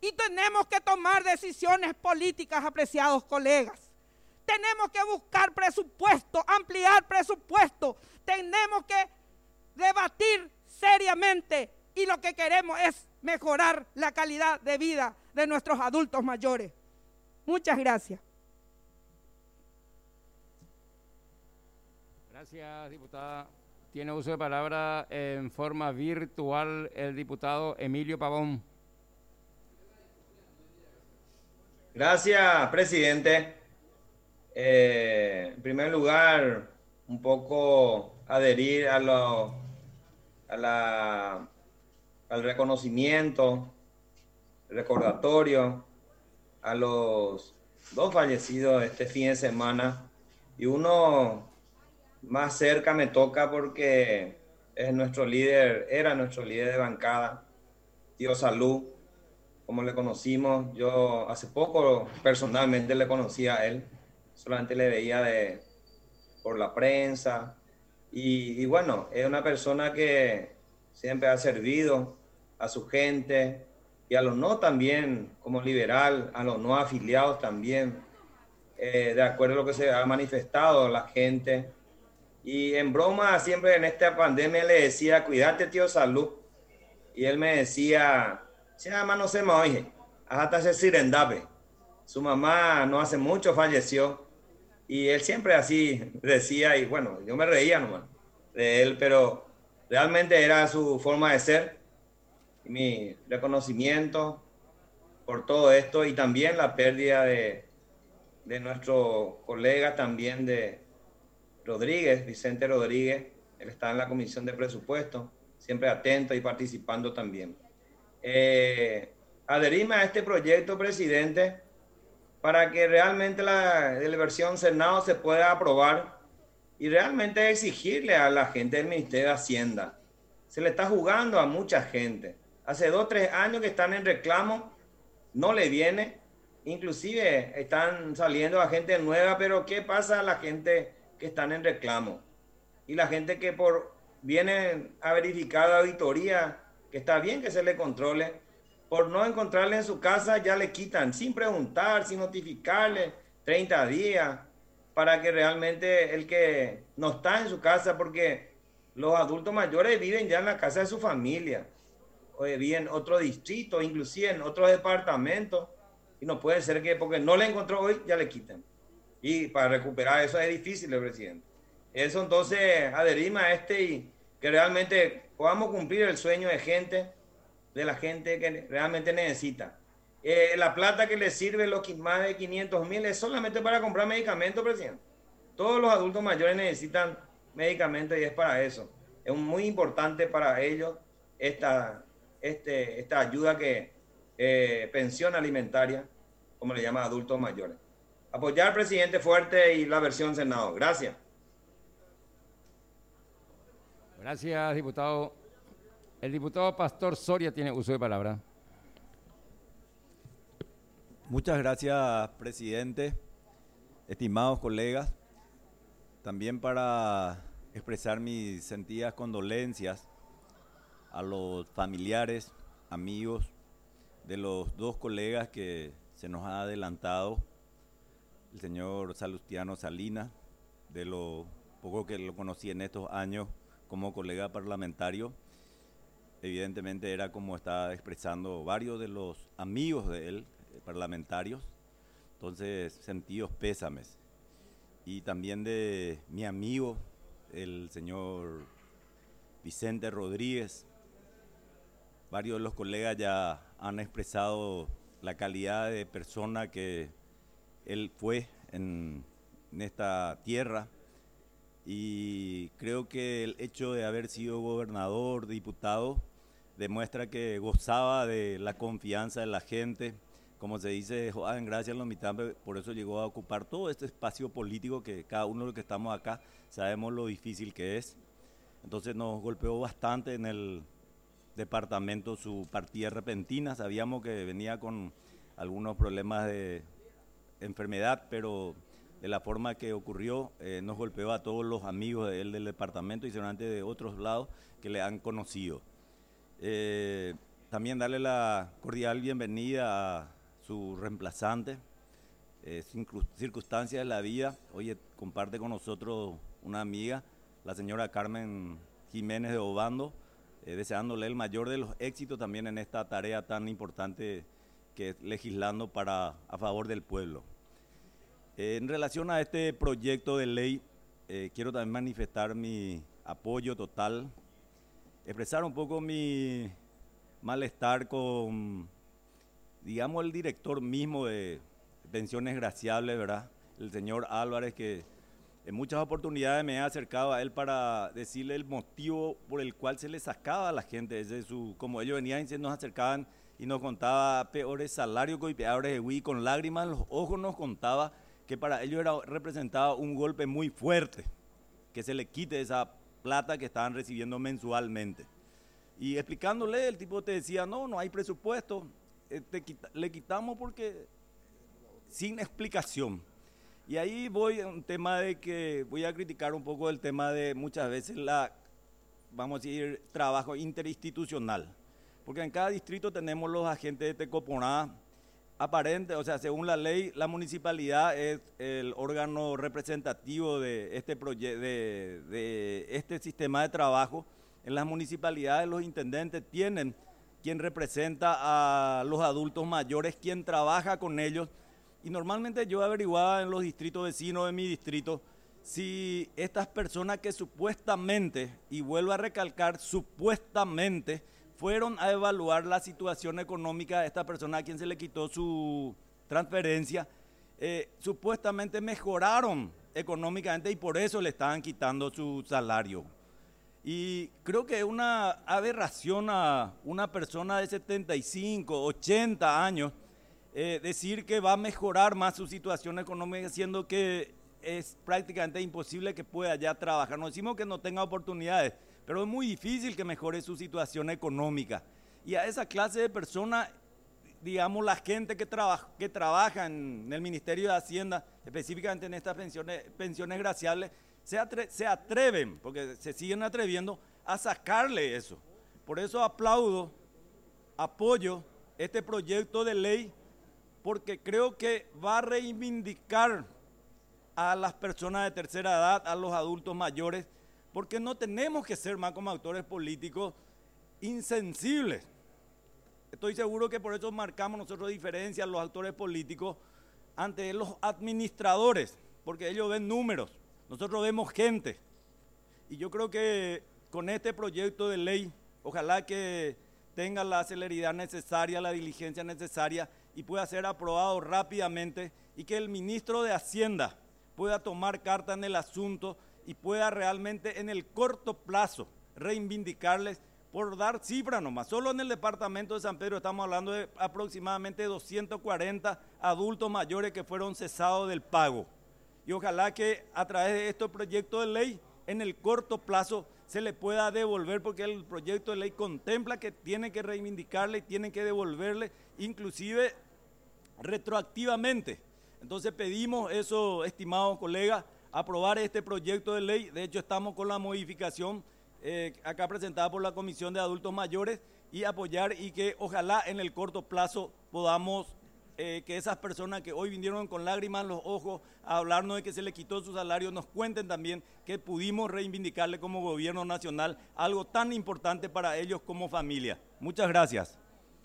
Y tenemos que tomar decisiones políticas, apreciados colegas. Tenemos que buscar presupuesto, ampliar presupuesto. Tenemos que debatir seriamente y lo que queremos es mejorar la calidad de vida de nuestros adultos mayores. Muchas gracias. Gracias, diputada. Tiene uso de palabra en forma virtual el diputado Emilio Pavón. Gracias, presidente. En primer lugar, un poco adherir al reconocimiento, recordatorio a los dos fallecidos este fin de semana, y uno más cerca me toca porque es nuestro líder, era nuestro líder de bancada, tío Salud, como le conocimos. Yo hace poco personalmente le conocí a él, solamente le veía por la prensa, y bueno, es una persona que siempre ha servido a su gente y a los no también, como liberal, a los no afiliados también, de acuerdo a lo que se ha manifestado la gente. Y en broma, siempre en esta pandemia le decía, cuídate, tío Salud. Y él me decía, se llama no se me oye, hasta se sirendape. Su mamá no hace mucho falleció. Y él siempre así decía, y bueno, yo me reía nomás de él, pero realmente era su forma de ser. Mi reconocimiento por todo esto, y también la pérdida de nuestro colega también de Rodríguez, Vicente Rodríguez. Él está en la Comisión de Presupuesto, siempre atento y participando también. Adherirme a este proyecto, presidente, para que realmente la versión Senado se pueda aprobar y realmente exigirle a la gente del Ministerio de Hacienda. Se le está jugando a mucha gente. Hace 2 o 3 años que están en reclamo, no le viene. Inclusive están saliendo a gente nueva, pero ¿qué pasa a la gente que están en reclamo? Y la gente que viene a verificar la auditoría, que está bien que se le controle, por no encontrarle en su casa ya le quitan, sin preguntar, sin notificarle, 30 días, para que realmente el que no está en su casa, porque los adultos mayores viven ya en la casa de su familia, o viven en otro distrito, inclusive en otro departamento, y no puede ser que porque no le encontró hoy ya le quiten. Y para recuperar eso es difícil, presidente. Eso, entonces, adherimos a y que realmente podamos cumplir el sueño de la gente que realmente necesita. La plata que le sirve, los más de 500.000, es solamente para comprar medicamentos, presidente. Todos los adultos mayores necesitan medicamentos y es para eso. Es muy importante para ellos esta ayuda pensión alimentaria, como le llaman adultos mayores. Apoyar, presidente, fuerte, y la versión Senado. Gracias. Gracias, diputado. El diputado Pastor Soria tiene uso de palabra. Muchas gracias, presidente. Estimados colegas, también para expresar mis sentidas condolencias a los familiares, amigos de los 2 colegas que se nos ha adelantado, el señor Salustiano Salinas, de lo poco que lo conocí en estos años como colega parlamentario. Evidentemente era como estaba expresando varios de los amigos de él, parlamentarios, entonces sentidos pésames. Y también de mi amigo, el señor Vicente Rodríguez. Varios de los colegas ya han expresado la calidad de persona que él fue en esta tierra, y creo que el hecho de haber sido gobernador, diputado, demuestra que gozaba de la confianza de la gente. Como se dice, joven, gracias a los militantes, por eso llegó a ocupar todo este espacio político que cada uno de los que estamos acá sabemos lo difícil que es. Entonces nos golpeó bastante en el departamento su partida repentina. Sabíamos que venía con algunos problemas de enfermedad, pero de la forma que ocurrió, nos golpeó a todos los amigos de él del departamento y seguramente de otros lados que le han conocido. también darle la cordial bienvenida a su reemplazante. Circunstancias de la vida. Hoy comparte con nosotros una amiga, la señora Carmen Jiménez de Obando, deseándole el mayor de los éxitos también en esta tarea tan importante que es legislando a favor del pueblo. En relación a este proyecto de ley, quiero también manifestar mi apoyo total, expresar un poco mi malestar con, digamos, el director mismo de pensiones graciables, ¿verdad? El señor Álvarez, que en muchas oportunidades me he acercado a él para decirle el motivo por el cual se le sacaba a la gente, como ellos venían y se nos acercaban y nos contaba peores salarios y peores de Wii, con lágrimas en los ojos nos contaba que para ellos representaba un golpe muy fuerte, que se le quite esa plata que estaban recibiendo mensualmente. Y explicándole, el tipo te decía, no hay presupuesto, le quitamos porque sin explicación. Y ahí voy a un tema de que voy a criticar un poco el tema de muchas veces vamos a decir, trabajo interinstitucional. Porque en cada distrito tenemos los agentes de Tecoponá, o sea, según la ley, la municipalidad es el órgano representativo de este sistema de trabajo. En las municipalidades los intendentes tienen quien representa a los adultos mayores, quien trabaja con ellos. Y normalmente yo averiguaba en los distritos vecinos de mi distrito si estas personas que supuestamente, y vuelvo a recalcar, supuestamente, fueron a evaluar la situación económica de esta persona a quien se le quitó su transferencia, supuestamente mejoraron económicamente y por eso le estaban quitando su salario. Y creo que es una aberración a una persona de 75, 80 años decir que va a mejorar más su situación económica, siendo que es prácticamente imposible que pueda ya trabajar. No decimos que no tenga oportunidades, pero es muy difícil que mejore su situación económica. Y a esa clase de personas, digamos, la gente que trabaja en el Ministerio de Hacienda, específicamente en estas pensiones graciables, se atreven, porque se siguen atreviendo a sacarle eso. Por eso apoyo este proyecto de ley, porque creo que va a reivindicar a las personas de tercera edad, a los adultos mayores, porque no tenemos que ser más como actores políticos insensibles. Estoy seguro que por eso marcamos nosotros diferencias los actores políticos ante los administradores, porque ellos ven números, nosotros vemos gente. Y yo creo que con este proyecto de ley, ojalá que tenga la celeridad necesaria, la diligencia necesaria y pueda ser aprobado rápidamente y que el ministro de Hacienda pueda tomar carta en el asunto y pueda realmente en el corto plazo reivindicarles, por dar cifras nomás. Solo en el departamento de San Pedro estamos hablando de aproximadamente 240 adultos mayores que fueron cesados del pago. Y ojalá que a través de estos proyectos de ley, en el corto plazo, se le pueda devolver, porque el proyecto de ley contempla que tiene que reivindicarle y tienen que devolverle, inclusive retroactivamente. Entonces pedimos eso, estimados colegas, aprobar este proyecto de ley. De hecho, estamos con la modificación acá presentada por la Comisión de Adultos Mayores y apoyar, y que ojalá en el corto plazo podamos, que esas personas que hoy vinieron con lágrimas en los ojos a hablarnos de que se les quitó su salario, nos cuenten también que pudimos reivindicarle como gobierno nacional algo tan importante para ellos como familia. Muchas gracias.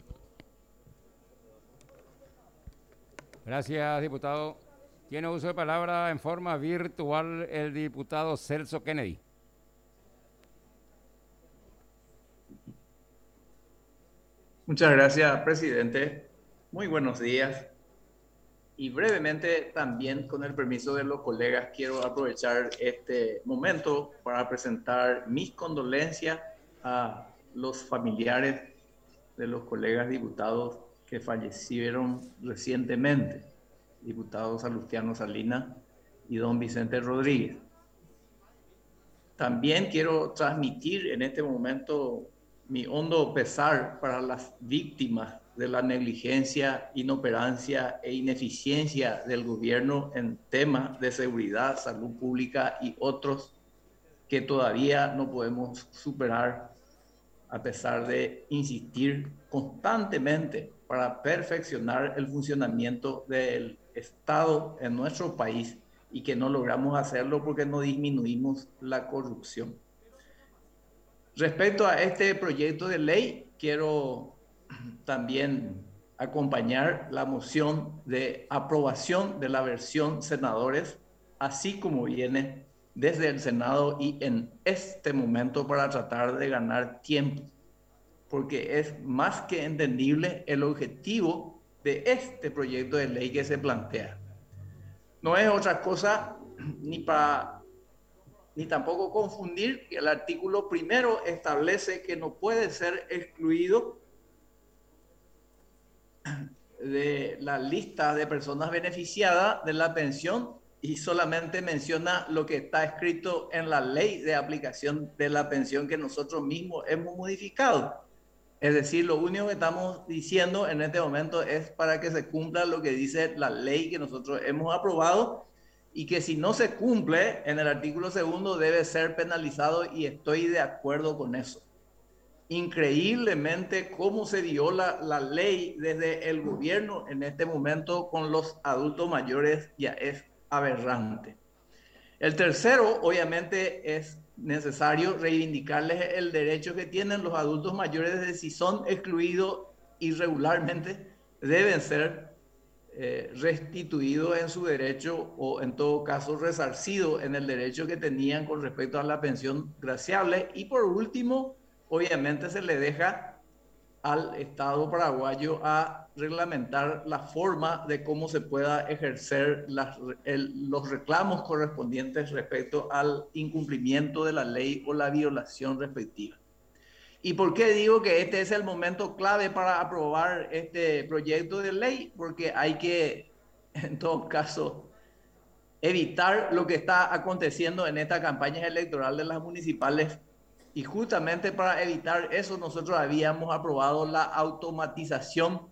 Gracias, diputado. Tiene uso de palabra en forma virtual el diputado Celso Kennedy. Muchas gracias, presidente. Muy buenos días. Y brevemente, también con el permiso de los colegas, quiero aprovechar este momento para presentar mis condolencias a los familiares de los colegas diputados que fallecieron recientemente, diputado Salustiano Salinas y don Vicente Rodríguez. También quiero transmitir en este momento mi hondo pesar para las víctimas de la negligencia, inoperancia e ineficiencia del gobierno en temas de seguridad, salud pública y otros que todavía no podemos superar a pesar de insistir constantemente para perfeccionar el funcionamiento del Estado en nuestro país y que no logramos hacerlo porque no disminuimos la corrupción. Respecto a este proyecto de ley, quiero también acompañar la moción de aprobación de la versión senadores, así como viene desde el Senado y en este momento para tratar de ganar tiempo, porque es más que entendible el objetivo de este proyecto de ley que se plantea. No es otra cosa ni tampoco confundir que el artículo primero establece que no puede ser excluido de la lista de personas beneficiadas de la pensión y solamente menciona lo que está escrito en la ley de aplicación de la pensión que nosotros mismos hemos modificado. Es decir, lo único que estamos diciendo en este momento es para que se cumpla lo que dice la ley que nosotros hemos aprobado y que si no se cumple en el artículo segundo debe ser penalizado y estoy de acuerdo con eso. Increíblemente cómo se viola la ley desde el gobierno en este momento con los adultos mayores ya es aberrante. El tercero, obviamente, es necesario reivindicarles el derecho que tienen los adultos mayores de si son excluidos irregularmente, deben ser restituidos en su derecho o en todo caso resarcidos en el derecho que tenían con respecto a la pensión graciable. Y por último, obviamente se le deja al Estado paraguayo a reglamentar la forma de cómo se pueda ejercer los reclamos correspondientes respecto al incumplimiento de la ley o la violación respectiva. ¿Y por qué digo que este es el momento clave para aprobar este proyecto de ley? Porque hay que, en todo caso, evitar lo que está aconteciendo en esta campaña electoral de las municipales. Y justamente para evitar eso, nosotros habíamos aprobado la automatización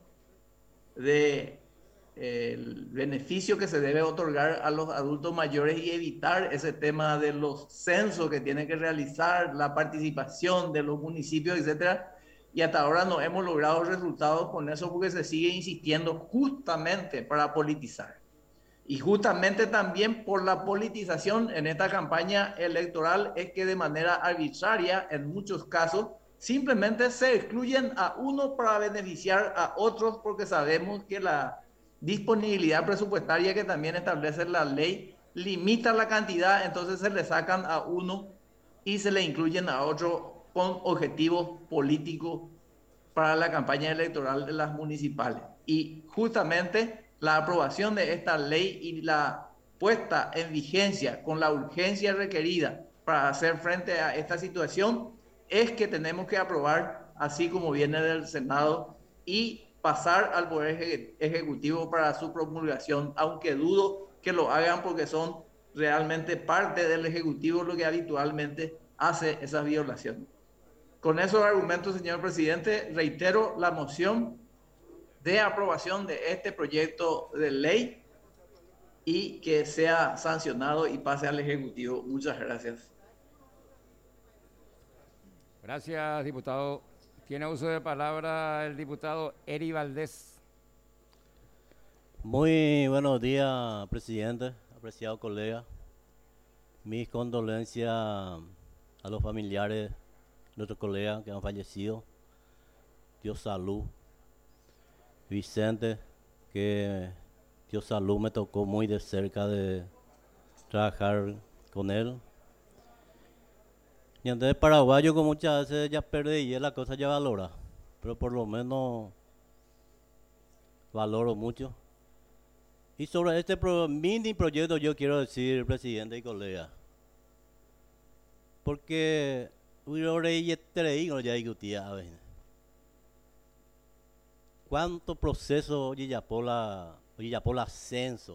del beneficio que se debe otorgar a los adultos mayores y evitar ese tema de los censos que tienen que realizar, la participación de los municipios, etcétera. Y hasta ahora no hemos logrado resultados con eso porque se sigue insistiendo justamente para politizar. Y justamente también por la politización en esta campaña electoral es que de manera arbitraria, en muchos casos, simplemente se excluyen a uno para beneficiar a otros porque sabemos que la disponibilidad presupuestaria que también establece la ley limita la cantidad, entonces se le sacan a uno y se le incluyen a otro con objetivos políticos para la campaña electoral de las municipales. Y justamente la aprobación de esta ley y la puesta en vigencia con la urgencia requerida para hacer frente a esta situación es que tenemos que aprobar así como viene del Senado y pasar al Poder Ejecutivo para su promulgación, aunque dudo que lo hagan porque son realmente parte del Ejecutivo lo que habitualmente hace esas violaciones. Con esos argumentos, señor presidente, reitero la moción de aprobación de este proyecto de ley y que sea sancionado y pase al Ejecutivo. Muchas gracias. Gracias, diputado. Tiene uso de palabra el diputado Eri Valdés. Muy buenos días, presidente, apreciado colega. Mis condolencias a los familiares de nuestros colegas que han fallecido. Dios salud. Vicente, que Dios salud, me tocó muy de cerca de trabajar con él. Y antes de paraguayo, que muchas veces ya perdí y la cosa ya valora, pero por lo menos valoro mucho. Y sobre este mini proyecto yo quiero decir, presidente y colega, porque ¿cuánto proceso Yillapola censo?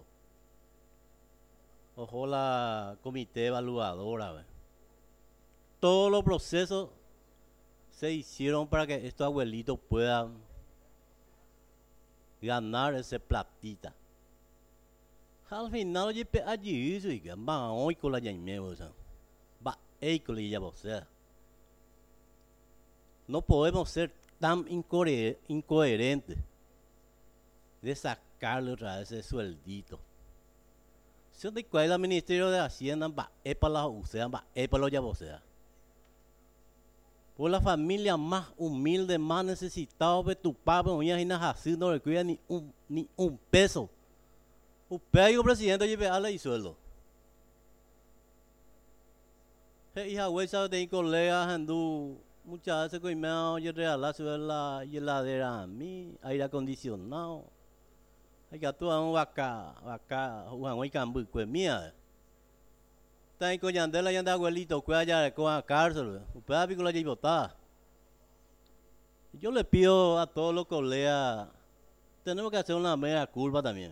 Ojo la comité evaluadora. Todos los procesos se hicieron para que estos abuelitos puedan ganar ese platita. Al final, allí va hoy con la No podemos ser tan incoherentes de sacarle otra vez ese sueldito. Si de cuál el Ministerio de Hacienda va para la UCEA, va para los yabosea. Por la familia más humilde, más necesitada, de tu papá, no le cuida ni un peso. Usted, digo, presidente, lleve a la y sueldo. Hija, güey, sabe, de colegas, andú, muchas veces coimeo, yo regalar la heladera a mí, aire acondicionado. Hay que actuar un vaca, un güey cambu, pues mía. Está en Coyandela y anda abuelito, que allá con la cárcel, usted a pico la botada. Yo le pido a todos los colegas, tenemos que hacer una mega culpa también.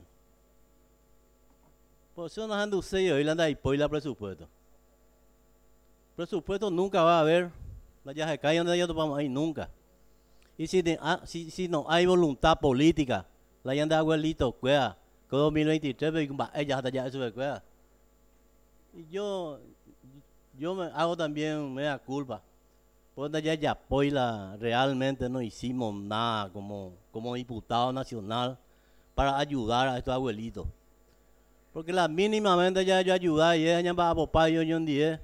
Por eso nos han ducido y le anda y por la presupuesto. Presupuesto nunca va a haber, la ya se cae donde yo topamos ahí nunca. Y si no hay voluntad política, la anda abuelito, cuea, que 2023, ella hasta ya eso de cuea. Y yo me hago también mea culpa. Porque ya apoya, realmente no hicimos nada como diputado nacional para ayudar a estos abuelitos. Porque la mínimamente ya yo ayudar y ella va a papá y yo un día.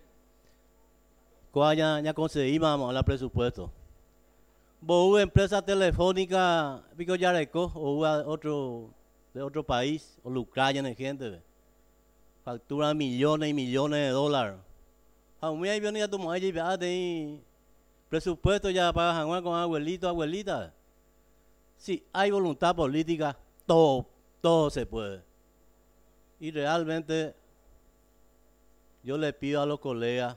Ya conseguimos el presupuesto. Hubo empresa telefónica, pico yareco, o de otro país, o lucrayan gente. Facturan millones y millones de dólares. A mí ahí viene a tu mujer y de presupuesto ya para janguar con abuelita. Si hay voluntad política, todo se puede. Y realmente yo le pido a los colegas,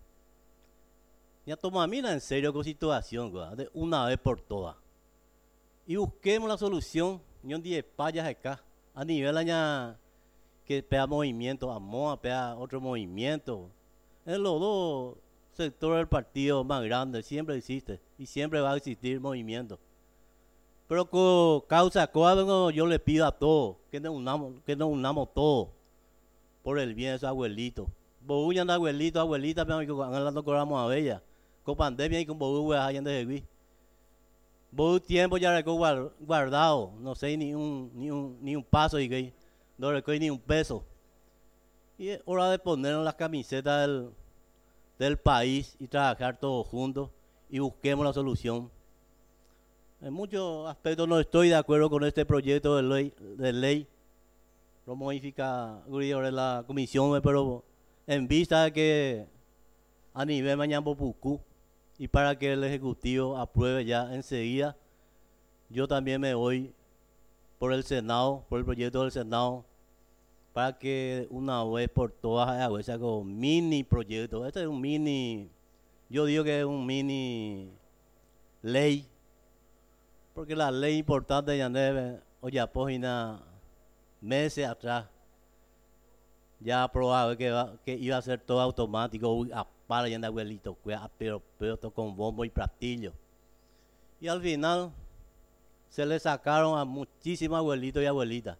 ya toma mira en serio con situación, de una vez por todas. Y busquemos la solución, ni un día de payas acá, a nivel allá que pega movimiento, a pega otro movimiento. En los dos sectores del partido más grandes siempre existe y siempre va a existir movimiento. Pero con causa cuando yo le pido a todos que nos unamos todos por el bien de esos abuelitos. Boguyan de abuelita, pero hablando con Ramos Abella, con pandemia y con Bogu allá de Jeguí. Bogu tiempo ya recuerdo guardado, no sé ni un paso y que no recuerdo ni un peso. Y es hora de ponernos las camisetas del país y trabajar todos juntos y busquemos la solución. En muchos aspectos no estoy de acuerdo con este proyecto de ley. Lo modifica la comisión, pero en vista de que a nivel mañana Popucú y para que el Ejecutivo apruebe ya enseguida, yo también me voy por el Senado, por el proyecto del Senado, para que una vez por todas haga ese mini proyecto. Este es un mini, yo digo que es un mini ley, porque la ley importante ya debe, oye, página meses atrás, ya aprobado que iba a ser todo automático, para y anda abuelito, pero con bombo y platillo. Y al final se le sacaron a muchísimos abuelitos y abuelitas.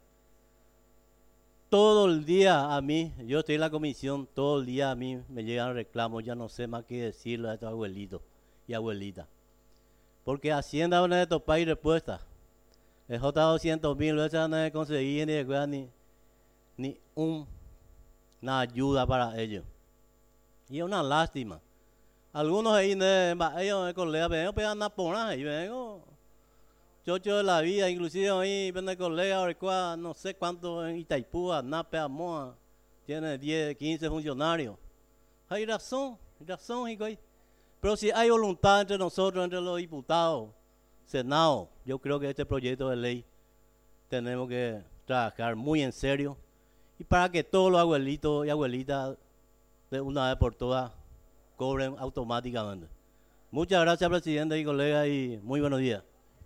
Todo el día a mí, yo estoy en la comisión, todo el día a mí me llegan reclamos, ya no sé más qué decirle a estos abuelitos y abuelitas. Porque Hacienda no es de topar y respuesta. El J200.000 veces no he conseguido ni una ayuda para ellos. Y es una lástima. Algunos ahí, ellos colegas, vengo a andar por ahí, vengo chocho de la vida, inclusive ahí, ven el colega, no sé cuánto en Itaipú, Nape, Amoa, tiene 10, 15 funcionarios. Hay razón, hijo. Pero si hay voluntad entre nosotros, entre los diputados, Senado, yo creo que este proyecto de ley tenemos que trabajar muy en serio y para que todos los abuelitos y abuelitas de una vez por todas cobren automáticamente. Muchas gracias, presidente y colegas, y muy buenos días.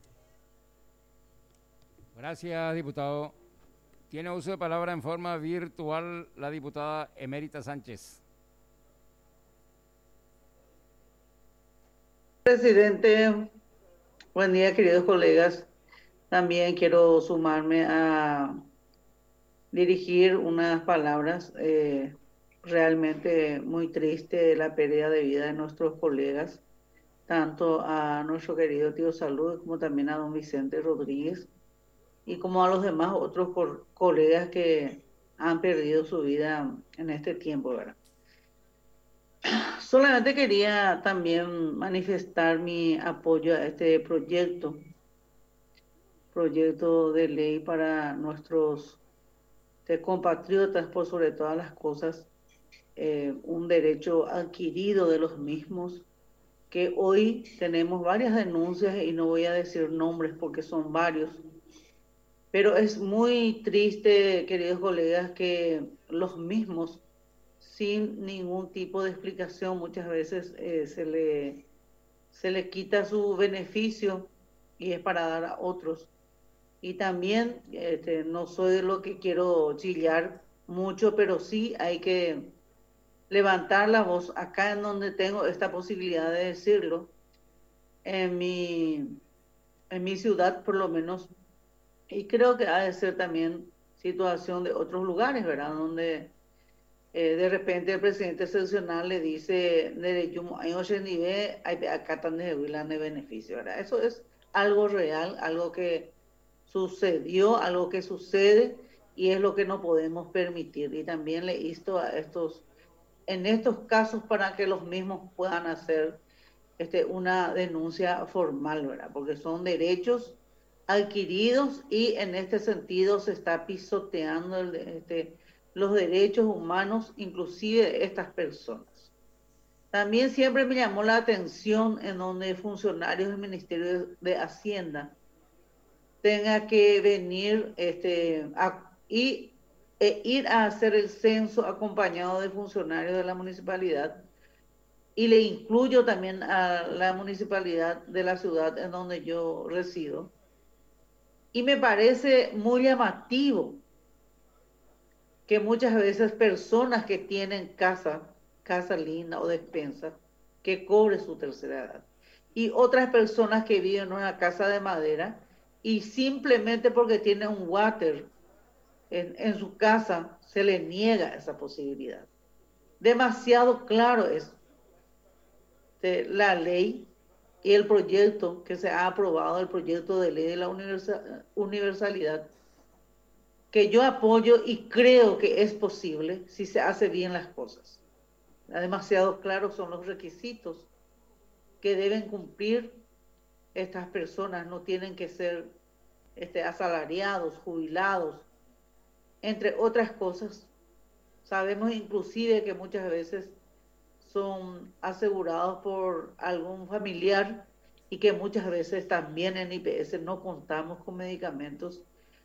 Gracias, diputado. Tiene uso de palabra en forma virtual la diputada Emérita Sánchez. Presidente, buen día, queridos colegas. También quiero sumarme a dirigir unas palabras. Realmente muy triste la pérdida de vida de nuestros colegas. tanto a nuestro querido tío Salud como también a don Vicente Rodríguez y como a los demás otros colegas que han perdido su vida en este tiempo, ¿verdad? Solamente quería también manifestar mi apoyo a este proyecto de ley para nuestros compatriotas, por sobre todas las cosas, un derecho adquirido de los mismos, que hoy tenemos varias denuncias y no voy a decir nombres porque son varios, pero es muy triste, queridos colegas, que los mismos, sin ningún tipo de explicación, muchas veces se le quita su beneficio y es para dar a otros. Y también no soy de lo que quiero chillar mucho, pero sí hay que levantar la voz acá en donde tengo esta posibilidad de decirlo, en mi ciudad por lo menos, y creo que ha de ser también situación de otros lugares, ¿verdad? Donde de repente el presidente seccional le dice, acá están de beneficio, ¿verdad? Eso es algo real, algo que sucedió, algo que sucede y es lo que no podemos permitir. Y también le insto a en estos casos para que los mismos puedan hacer una denuncia formal, ¿verdad? Porque son derechos adquiridos y en este sentido se está pisoteando los derechos humanos, inclusive de estas personas. También siempre me llamó la atención en donde funcionarios del Ministerio de Hacienda tenga que venir ir a hacer el censo acompañado de funcionarios de la municipalidad, y le incluyo también a la municipalidad de la ciudad en donde yo resido. Y me parece muy llamativo que muchas veces personas que tienen casa linda o despensa, que cobre su tercera edad, y otras personas que viven en una casa de madera y simplemente porque tienen un water en su casa se le niega esa posibilidad. Demasiado claro es la ley y el proyecto que se ha aprobado, el proyecto de ley de la universalidad, que yo apoyo y creo que es posible si se hace bien las cosas. Demasiado claros son los requisitos que deben cumplir estas personas, no tienen que ser asalariados, jubilados, entre otras cosas. Sabemos inclusive que muchas veces son asegurados por algún familiar y que muchas veces también en IPS no contamos con medicamentos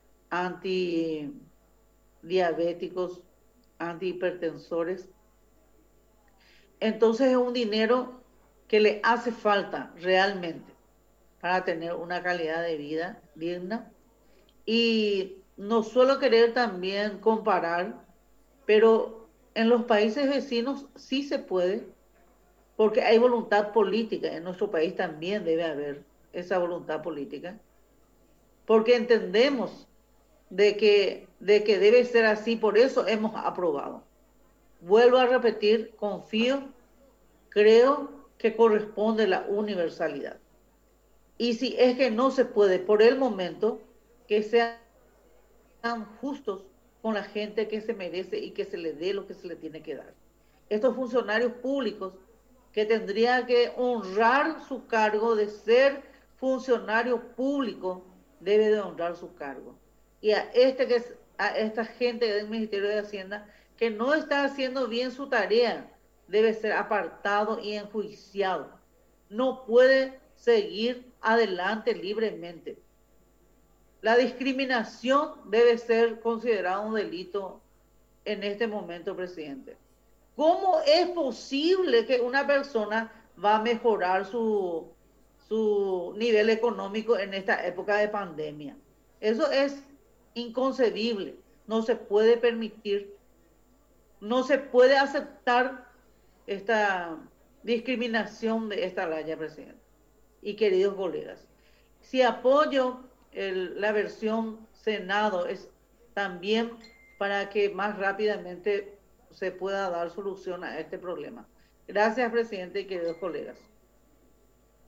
antidiabéticos, antihipertensores. Entonces es un dinero que le hace falta realmente para tener una calidad de vida digna. Y no suelo querer también comparar, pero en los países vecinos sí se puede, porque hay voluntad política. En nuestro país también debe haber esa voluntad política, porque entendemos de que debe ser así, por eso hemos aprobado. Vuelvo a repetir, confío, creo que corresponde la universalidad. Y si es que no se puede por el momento, que sean justos con la gente que se merece y que se le dé lo que se le tiene que dar. Estos funcionarios públicos que tendrían que honrar su cargo de ser funcionario público, debe de honrar su cargo. Y a esta gente del Ministerio de Hacienda que no está haciendo bien su tarea, debe ser apartado y enjuiciado. No puede seguir adelante libremente. La discriminación debe ser considerada un delito en este momento, presidente. ¿Cómo es posible que una persona va a mejorar su nivel económico en esta época de pandemia? Eso es inconcebible. No se puede permitir, no se puede aceptar esta discriminación de esta raya, presidente. Y queridos colegas, si apoyo la versión Senado es también para que más rápidamente se pueda dar solución a este problema. Gracias, presidente y queridos colegas.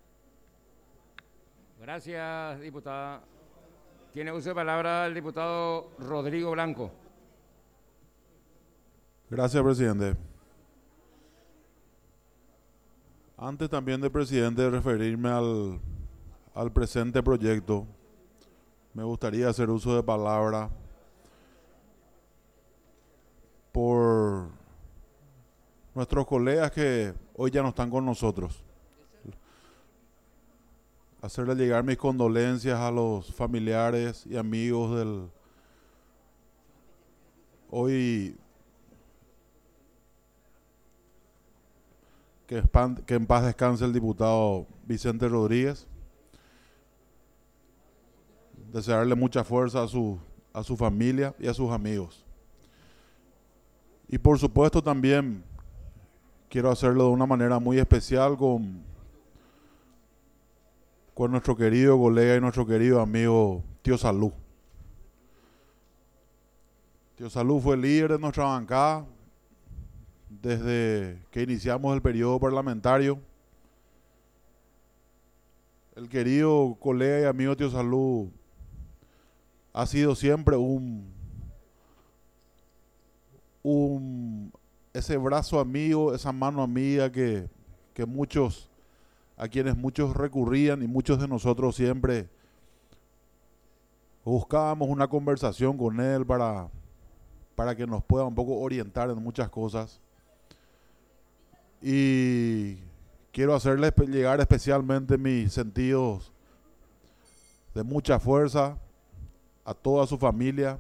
Gracias, diputada. Tiene uso de palabra el diputado Rodrigo Blanco. Gracias, presidente. Antes también de, presidente, de referirme al presente proyecto, me gustaría hacer uso de palabra por nuestros colegas que hoy ya no están con nosotros. Hacerle llegar mis condolencias a los familiares y amigos del hoy que en paz descanse el diputado Vicente Rodríguez. Desearle mucha fuerza a su familia y a sus amigos. Y por supuesto también quiero hacerlo de una manera muy especial con nuestro querido colega y nuestro querido amigo Tío Salud. Tío Salud fue líder de nuestra bancada desde que iniciamos el periodo parlamentario. El querido colega y amigo Tío Salud ha sido siempre ese brazo amigo, esa mano amiga a quienes muchos recurrían, y muchos de nosotros siempre buscábamos una conversación con él para que nos pueda un poco orientar en muchas cosas. Y quiero hacerle llegar especialmente mis sentidos de mucha fuerza a toda su familia,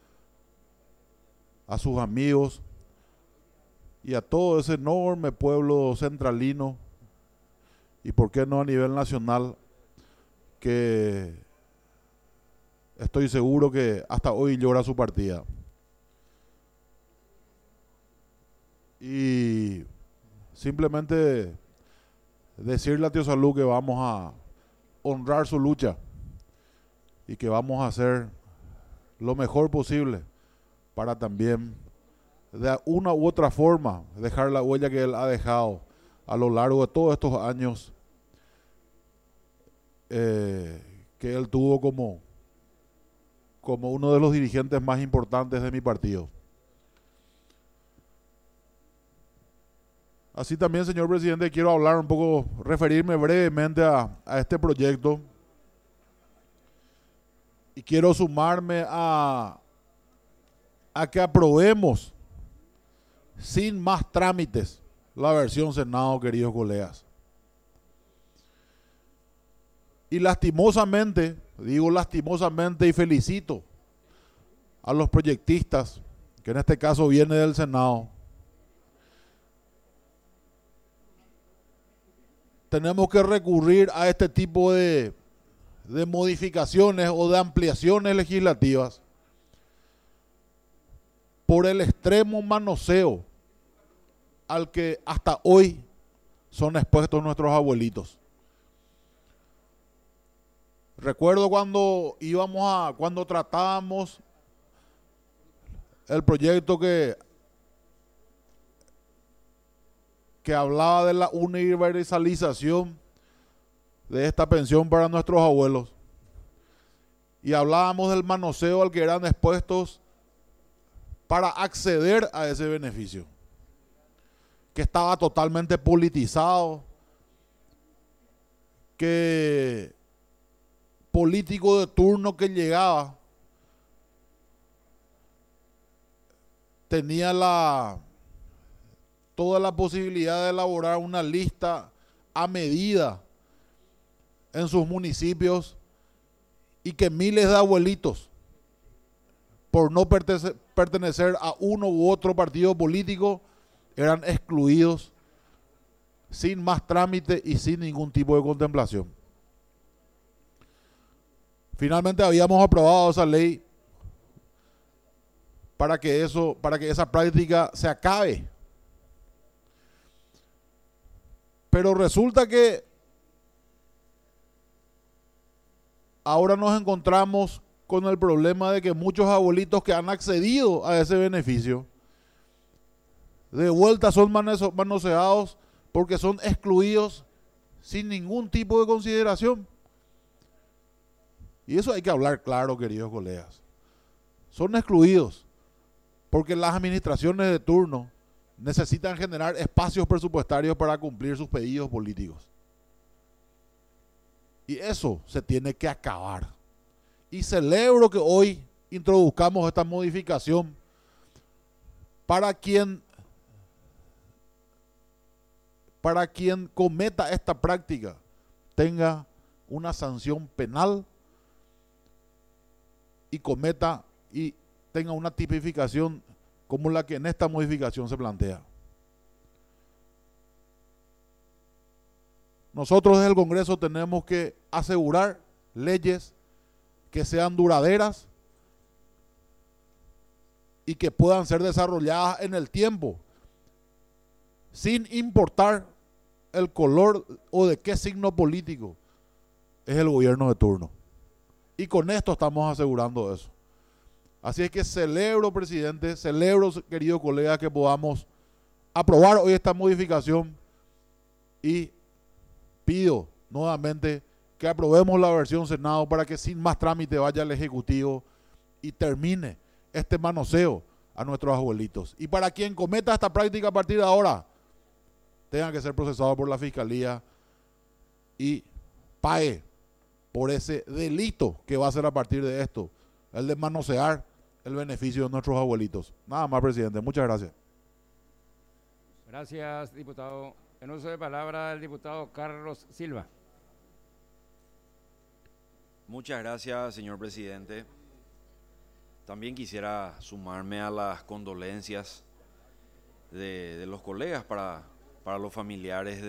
a sus amigos y a todo ese enorme pueblo centralino, y por qué no a nivel nacional, que estoy seguro que hasta hoy llora su partida. Y simplemente decirle a Tío Salud que vamos a honrar su lucha y que vamos a hacer lo mejor posible para también de una u otra forma dejar la huella que él ha dejado a lo largo de todos estos años que él tuvo como uno de los dirigentes más importantes de mi partido. Así también, señor presidente, quiero hablar un poco, referirme brevemente a este proyecto, y quiero sumarme a que aprobemos sin más trámites la versión Senado, queridos colegas. Y lastimosamente, digo lastimosamente, y felicito a los proyectistas, que en este caso viene del Senado. Tenemos que recurrir a este tipo de modificaciones o de ampliaciones legislativas por el extremo manoseo al que hasta hoy son expuestos nuestros abuelitos. Recuerdo cuando tratábamos el proyecto que hablaba de la universalización de esta pensión para nuestros abuelos, y hablábamos del manoseo al que eran expuestos para acceder a ese beneficio, que estaba totalmente politizado, que político de turno que llegaba tenía toda la posibilidad de elaborar una lista a medida en sus municipios, y que miles de abuelitos, por no pertenecer a uno u otro partido político, eran excluidos sin más trámite y sin ningún tipo de contemplación. Finalmente habíamos aprobado esa ley para que esa práctica se acabe. Pero resulta que ahora nos encontramos con el problema de que muchos abuelitos que han accedido a ese beneficio de vuelta son manoseados porque son excluidos sin ningún tipo de consideración. Y eso hay que hablar claro, queridos colegas. Son excluidos porque las administraciones de turno necesitan generar espacios presupuestarios para cumplir sus pedidos políticos. Y eso se tiene que acabar. Y celebro que hoy introduzcamos esta modificación para quien cometa esta práctica tenga una sanción penal y tenga una tipificación como la que en esta modificación se plantea. Nosotros desde el Congreso tenemos que asegurar leyes que sean duraderas y que puedan ser desarrolladas en el tiempo, sin importar el color o de qué signo político es el gobierno de turno. Y con esto estamos asegurando eso. Así es que celebro, presidente, celebro, querido colega, que podamos aprobar hoy esta modificación y pido nuevamente que aprobemos la versión Senado para que sin más trámite vaya al Ejecutivo y termine este manoseo a nuestros abuelitos. Y para quien cometa esta práctica a partir de ahora, tenga que ser procesado por la Fiscalía y pague por ese delito que va a ser a partir de esto, el de manosear el beneficio de nuestros abuelitos. Nada más, presidente. Muchas gracias. Gracias, diputado. En uso de palabra, el diputado Carlos Silva. Muchas gracias, señor presidente. También quisiera sumarme a las condolencias de los colegas para los familiares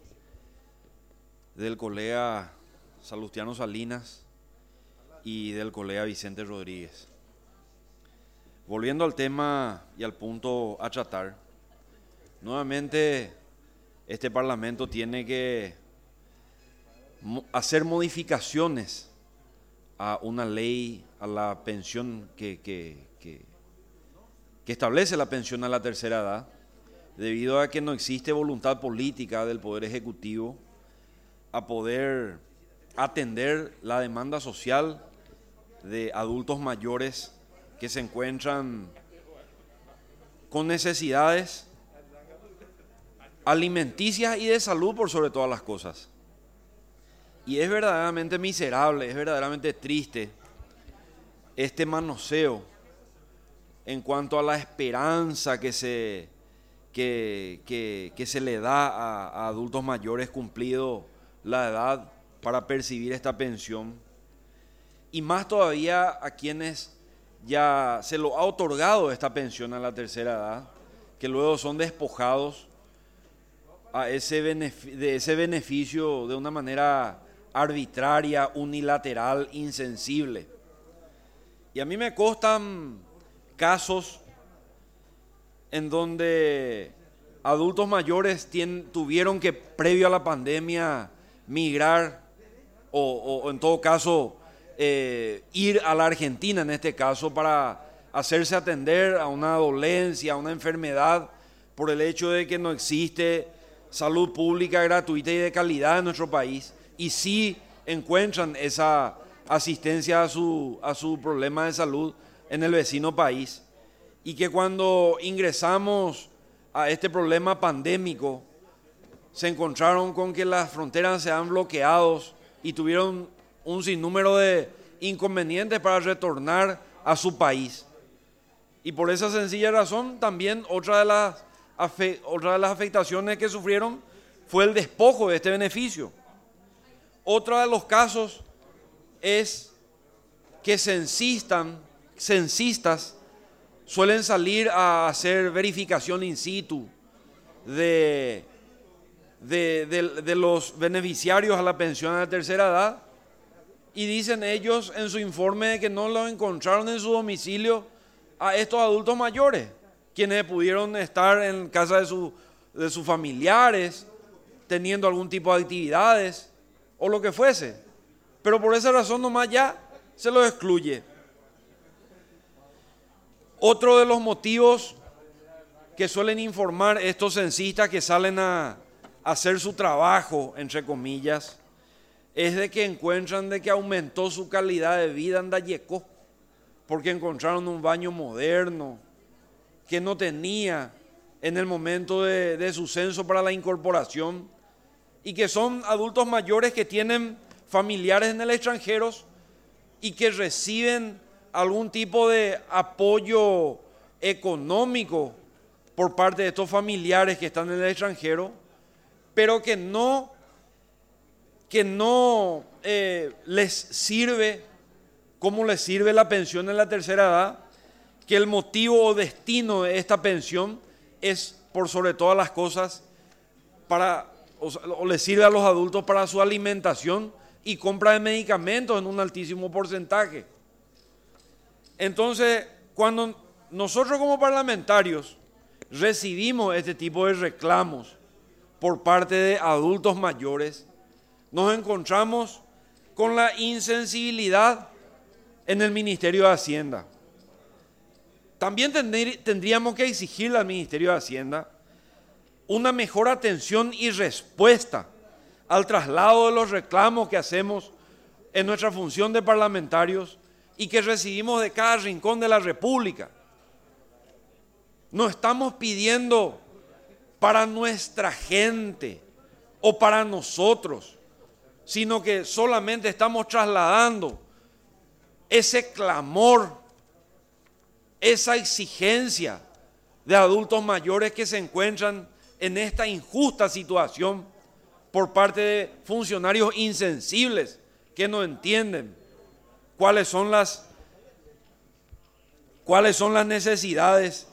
del colega Salustiano Salinas y del colega Vicente Rodríguez. Volviendo al tema y al punto a tratar, nuevamente este Parlamento tiene que hacer modificaciones a una ley, a la pensión que establece la pensión a la tercera edad, debido a que no existe voluntad política del Poder Ejecutivo a poder atender la demanda social de adultos mayores que se encuentran con necesidades alimenticias y de salud por sobre todas las cosas. Y es verdaderamente miserable, es verdaderamente triste este manoseo en cuanto a la esperanza que se le da a adultos mayores cumplido la edad para percibir esta pensión, y más todavía a quienes ya se lo ha otorgado esta pensión a la tercera edad, que luego son despojados de ese beneficio de una manera arbitraria, unilateral, insensible. Y a mí me constan casos en donde adultos mayores tuvieron que, previo a la pandemia, migrar o en todo caso ir a la Argentina, en este caso, para hacerse atender a una dolencia, a una enfermedad, por el hecho de que no existe salud pública gratuita y de calidad en nuestro país, y sí encuentran esa asistencia a su problema de salud en el vecino país, y que cuando ingresamos a este problema pandémico se encontraron con que las fronteras se han bloqueado y tuvieron un sinnúmero de inconvenientes para retornar a su país. Y por esa sencilla razón también otra de las afectaciones que sufrieron fue el despojo de este beneficio. Otro de los casos es que censistas suelen salir a hacer verificación in situ de los beneficiarios a la pensión de tercera edad, y dicen ellos en su informe de que no los encontraron en su domicilio a estos adultos mayores, quienes pudieron estar en casa de sus familiares, teniendo algún tipo de actividades o lo que fuese, pero por esa razón nomás ya se los excluye. Otro de los motivos que suelen informar estos censistas que salen a hacer su trabajo, entre comillas, es de que encuentran de que aumentó su calidad de vida en Dayecó, porque encontraron un baño moderno que no tenía en el momento de su censo para la incorporación, y que son adultos mayores que tienen familiares en el extranjero y que reciben algún tipo de apoyo económico por parte de estos familiares que están en el extranjero, pero que no les sirve como les sirve la pensión en la tercera edad, que el motivo o destino de esta pensión es, por sobre todas las cosas, o les sirve a los adultos para su alimentación y compra de medicamentos en un altísimo porcentaje. Entonces, cuando nosotros como parlamentarios recibimos este tipo de reclamos por parte de adultos mayores, nos encontramos con la insensibilidad en el Ministerio de Hacienda. También tendríamos que exigirle al Ministerio de Hacienda una mejor atención y respuesta al traslado de los reclamos que hacemos en nuestra función de parlamentarios y que recibimos de cada rincón de la República. No estamos pidiendo para nuestra gente o para nosotros, sino que solamente estamos trasladando ese clamor, esa exigencia de adultos mayores que se encuentran en esta injusta situación por parte de funcionarios insensibles que no entienden cuáles son las necesidades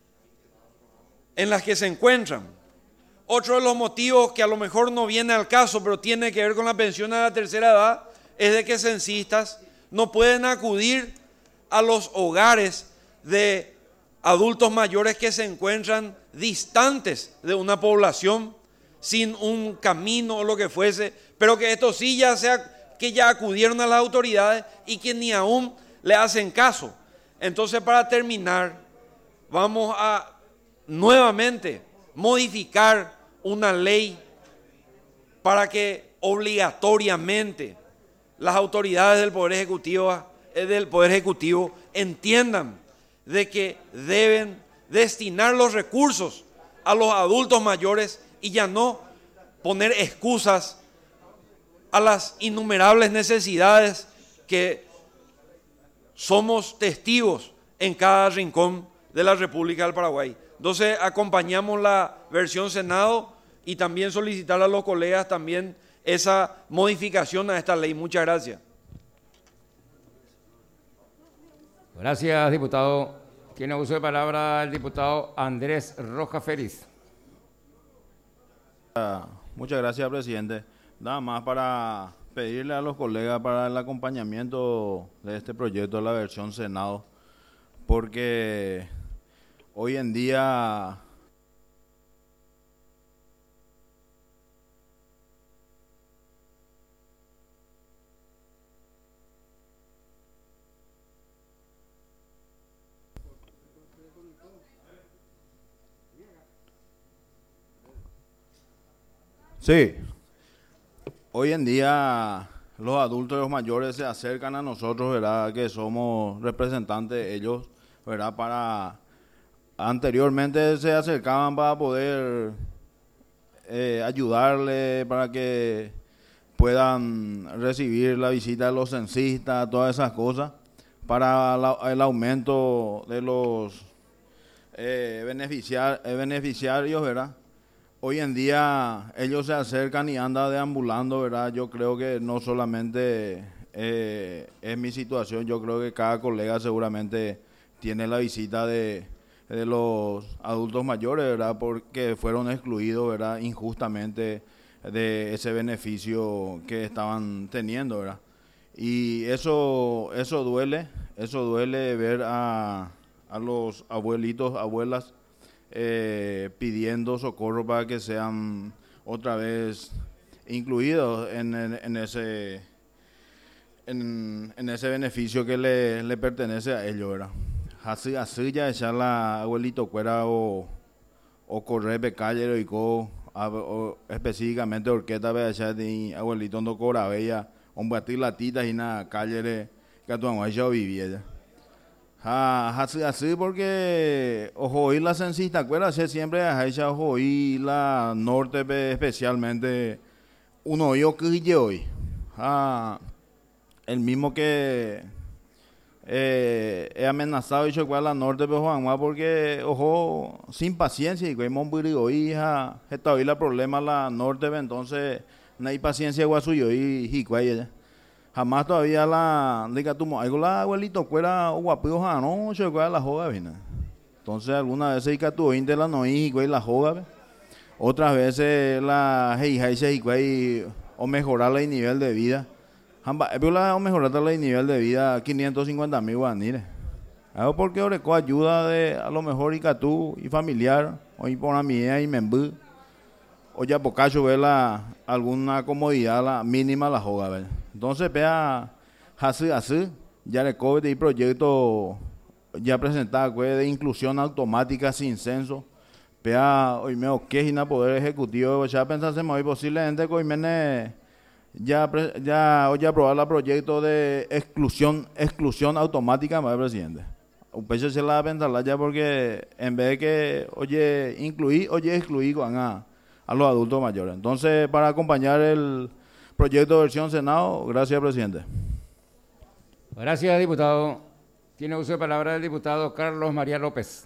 en las que se encuentran. Otro de los motivos que a lo mejor no viene al caso, pero tiene que ver con la pensión a la tercera edad, es de que censistas no pueden acudir a los hogares de adultos mayores que se encuentran distantes de una población, sin un camino o lo que fuese, pero que esto sí ya acudieron a las autoridades y que ni aún le hacen caso. Entonces, para terminar, vamos a nuevamente modificar una ley para que obligatoriamente las autoridades del Poder Ejecutivo entiendan de que deben destinar los recursos a los adultos mayores y ya no poner excusas a las innumerables necesidades que somos testigos en cada rincón de la República del Paraguay. Entonces, acompañamos la versión Senado y también solicitar a los colegas también esa modificación a esta ley. Muchas gracias. Gracias, diputado. Tiene uso de palabra el diputado Andrés Rojas Félix. Muchas gracias, presidente. Nada más para pedirle a los colegas para el acompañamiento de este proyecto de la versión Senado, porque hoy en día sí, hoy en día los adultos y los mayores se acercan a nosotros, ¿verdad? Que somos representantes de ellos, ¿verdad? Anteriormente se acercaban para poder ayudarle, para que puedan recibir la visita de los censistas, todas esas cosas, para el aumento de los beneficiarios, ¿verdad? Hoy en día ellos se acercan y andan deambulando, ¿verdad? Yo creo que no solamente es mi situación, yo creo que cada colega seguramente tiene la visita de los adultos mayores, ¿verdad? Porque fueron excluidos, ¿verdad? Injustamente de ese beneficio que estaban teniendo, ¿verdad? Y eso duele ver a los abuelitos, abuelas, pidiendo socorro para que sean otra vez incluidos en ese beneficio que le pertenece a ellos, ¿verdad? Así ya echar la abuelito cuera o correr pecalle y específicamente orquesta beacha de abuelito no cobra bella, un batir latitas y na calle que tu mamá ya vivía. Así porque ojo y la censista, acuerdas siempre a ojo y la norte especialmente uno yo que hoy. El mismo que he amenazado y chocar la norte de Juan porque ojo sin paciencia y que hemos visto hija está hoy la problema la norte entonces no hay paciencia guasuyo y cuaya jamás todavía la diga tu algo la abuelito fuera o guapo no chocar la joga vina entonces algunas veces que tu inte la no y la joga otras veces la hija y o mejorar el nivel de vida o mejorar el nivel de vida 550,000 guanires. Algo porque oreco ayuda de a lo mejor y catú y familiar o y por amiguía y membú o ya pocacho ver alguna comodidad la mínima la joga ver. Entonces vea así ya le cobre y proyecto ya presentado de inclusión automática sin censo. Vea hoy me oquejina poder ejecutivo ya pensásemos hoy posiblemente que hoy me ya aprobar el proyecto de exclusión automática, más presidente. Un pecho se la va a pensar ya porque en vez de que excluir a los adultos mayores. Entonces, para acompañar el proyecto de versión Senado, gracias, presidente. Gracias, diputado. Tiene uso de palabra el diputado Carlos María López.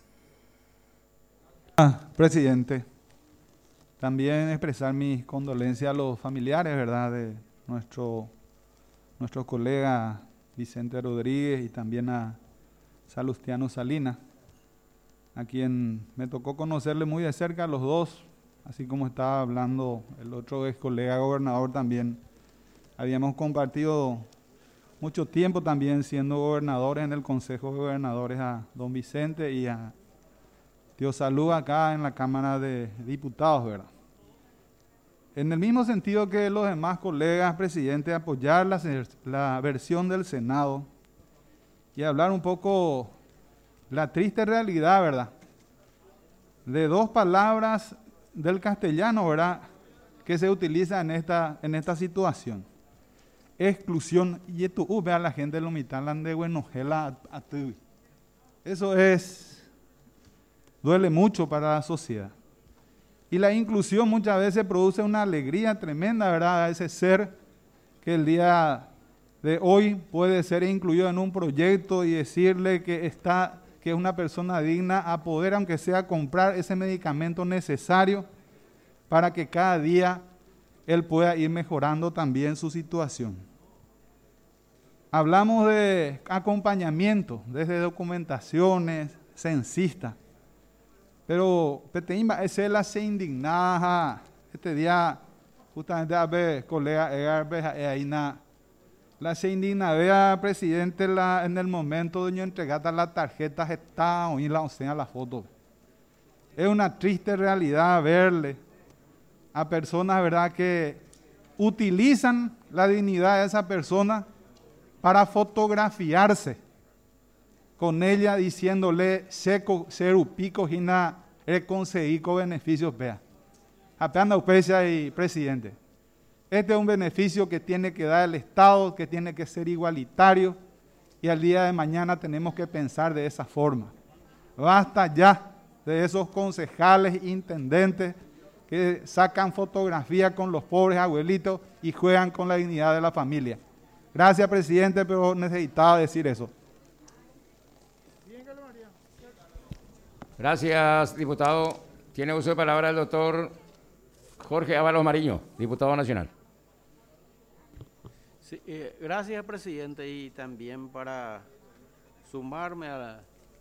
Presidente. También expresar mis condolencias a los familiares, ¿verdad?, de nuestro colega Vicente Rodríguez y también a Salustiano Salinas, a quien me tocó conocerle muy de cerca a los dos, así como estaba hablando el otro ex colega gobernador también. Habíamos compartido mucho tiempo también siendo gobernadores en el Consejo de Gobernadores a don Vicente y a Dios Salud acá en la Cámara de Diputados, ¿verdad? En el mismo sentido que los demás colegas, presidente, apoyar la versión del Senado y hablar un poco la triste realidad, ¿verdad?, de dos palabras del castellano, ¿verdad?, que se utiliza en esta situación. Exclusión y esto ve a la gente de Lomitán de Buenogela a tu. Eso duele mucho para la sociedad. Y la inclusión muchas veces produce una alegría tremenda, ¿verdad?, a ese ser que el día de hoy puede ser incluido en un proyecto y decirle que es una persona digna a poder, aunque sea, comprar ese medicamento necesario para que cada día él pueda ir mejorando también su situación. Hablamos de acompañamiento, desde documentaciones, censistas. Pero Peteimba es la se indignada este día justamente a ver colega Egar ahí la se indigna vea presidente en el momento de entregar la tarjeta está o la enseña la foto. Es una triste realidad verle a personas, ¿verdad?, que utilizan la dignidad de esa persona para fotografiarse con ella diciéndole seco, serupico, y na conseguir beneficios, vea. Apenas auspicia y presidente. Este es un beneficio que tiene que dar el Estado, que tiene que ser igualitario, y al día de mañana tenemos que pensar de esa forma. Basta ya de esos concejales, intendentes, que sacan fotografías con los pobres abuelitos y juegan con la dignidad de la familia. Gracias, presidente, pero necesitaba decir eso. Gracias, diputado. Tiene uso de palabra el doctor Jorge Ábalos Mariño, diputado nacional. Sí, gracias, presidente, y también para sumarme a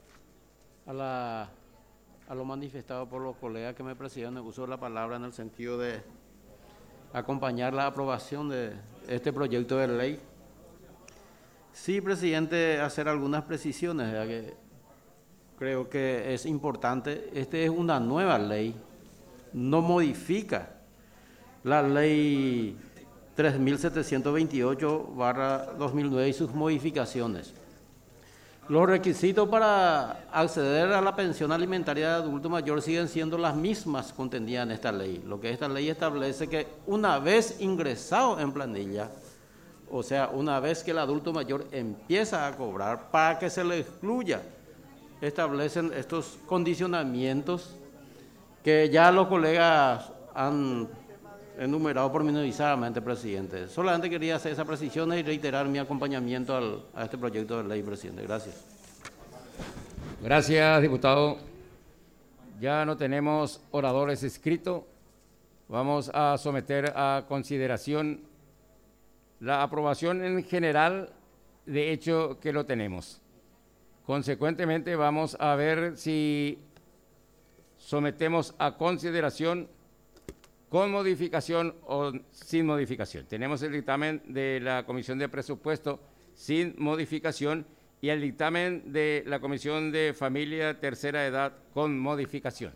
lo manifestado por los colegas que me precedieron, uso la palabra en el sentido de acompañar la aprobación de este proyecto de ley. Sí, presidente, hacer algunas precisiones, ya que creo que es importante. Este es una nueva ley, no modifica la ley 3728/2009 y sus modificaciones. Los requisitos para acceder a la pensión alimentaria de adulto mayor siguen siendo las mismas contenidas en esta ley. Lo que esta ley establece que una vez ingresado en planilla, o sea, una vez que el adulto mayor empieza a cobrar, para que se le excluya, establecen estos condicionamientos que ya los colegas han enumerado pormenorizadamente, presidente. Solamente quería hacer esa precisión y reiterar mi acompañamiento a este proyecto de ley, presidente. Gracias. Gracias, diputado. Ya no tenemos oradores inscritos. Vamos a someter a consideración la aprobación en general, de hecho que lo tenemos. Consecuentemente, vamos a ver si sometemos a consideración con modificación o sin modificación. Tenemos el dictamen de la Comisión de Presupuesto sin modificación y el dictamen de la Comisión de Familia Tercera Edad con modificación.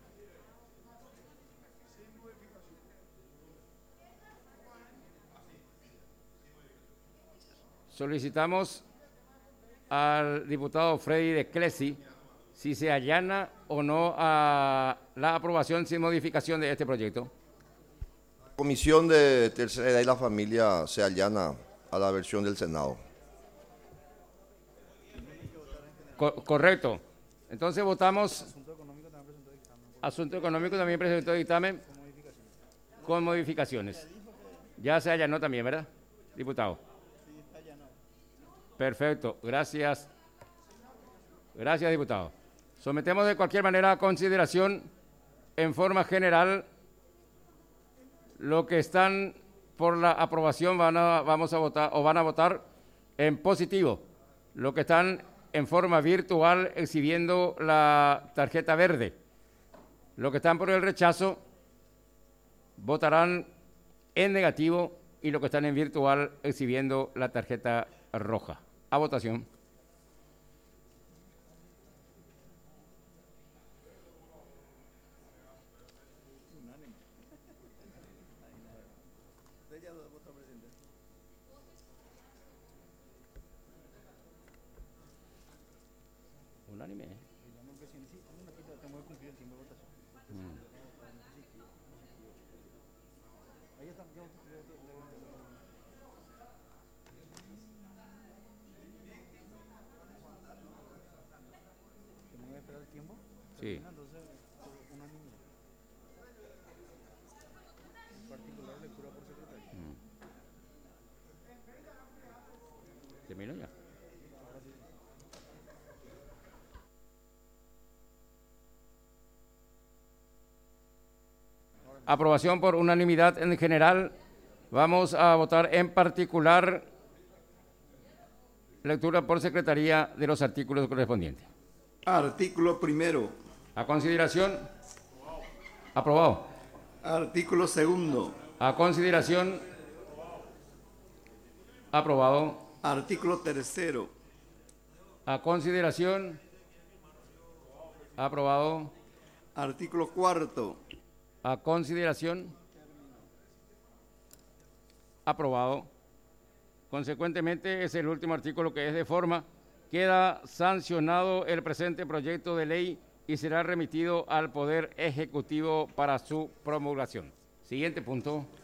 Solicitamos al diputado Freddy de Clesi si se allana o no a la aprobación sin modificación de este proyecto. La Comisión de Tercera Edad y la Familia se allana a la versión del Senado. Correcto. Entonces votamos. Asunto Económico también presentó dictamen con modificaciones. Ya se allanó también, ¿verdad, diputado? Perfecto, gracias. Gracias, diputado. Sometemos de cualquier manera a consideración en forma general lo que están por la aprobación vamos a votar o van a votar en positivo. Lo que están en forma virtual exhibiendo la tarjeta verde. Lo que están por el rechazo votarán en negativo y lo que están en virtual exhibiendo la tarjeta roja. A votación. Unánime. Sí. ¿Terminó ya? Aprobación por unanimidad en general. Vamos a votar en particular lectura por secretaría de los artículos correspondientes. Artículo primero. A consideración. Aprobado. Artículo segundo. A consideración. Aprobado. Artículo tercero. A consideración. Aprobado. Artículo cuarto. A consideración. Aprobado. Consecuentemente, es el último artículo que es de forma. Queda sancionado el presente proyecto de ley y será remitido al Poder Ejecutivo para su promulgación. Siguiente punto.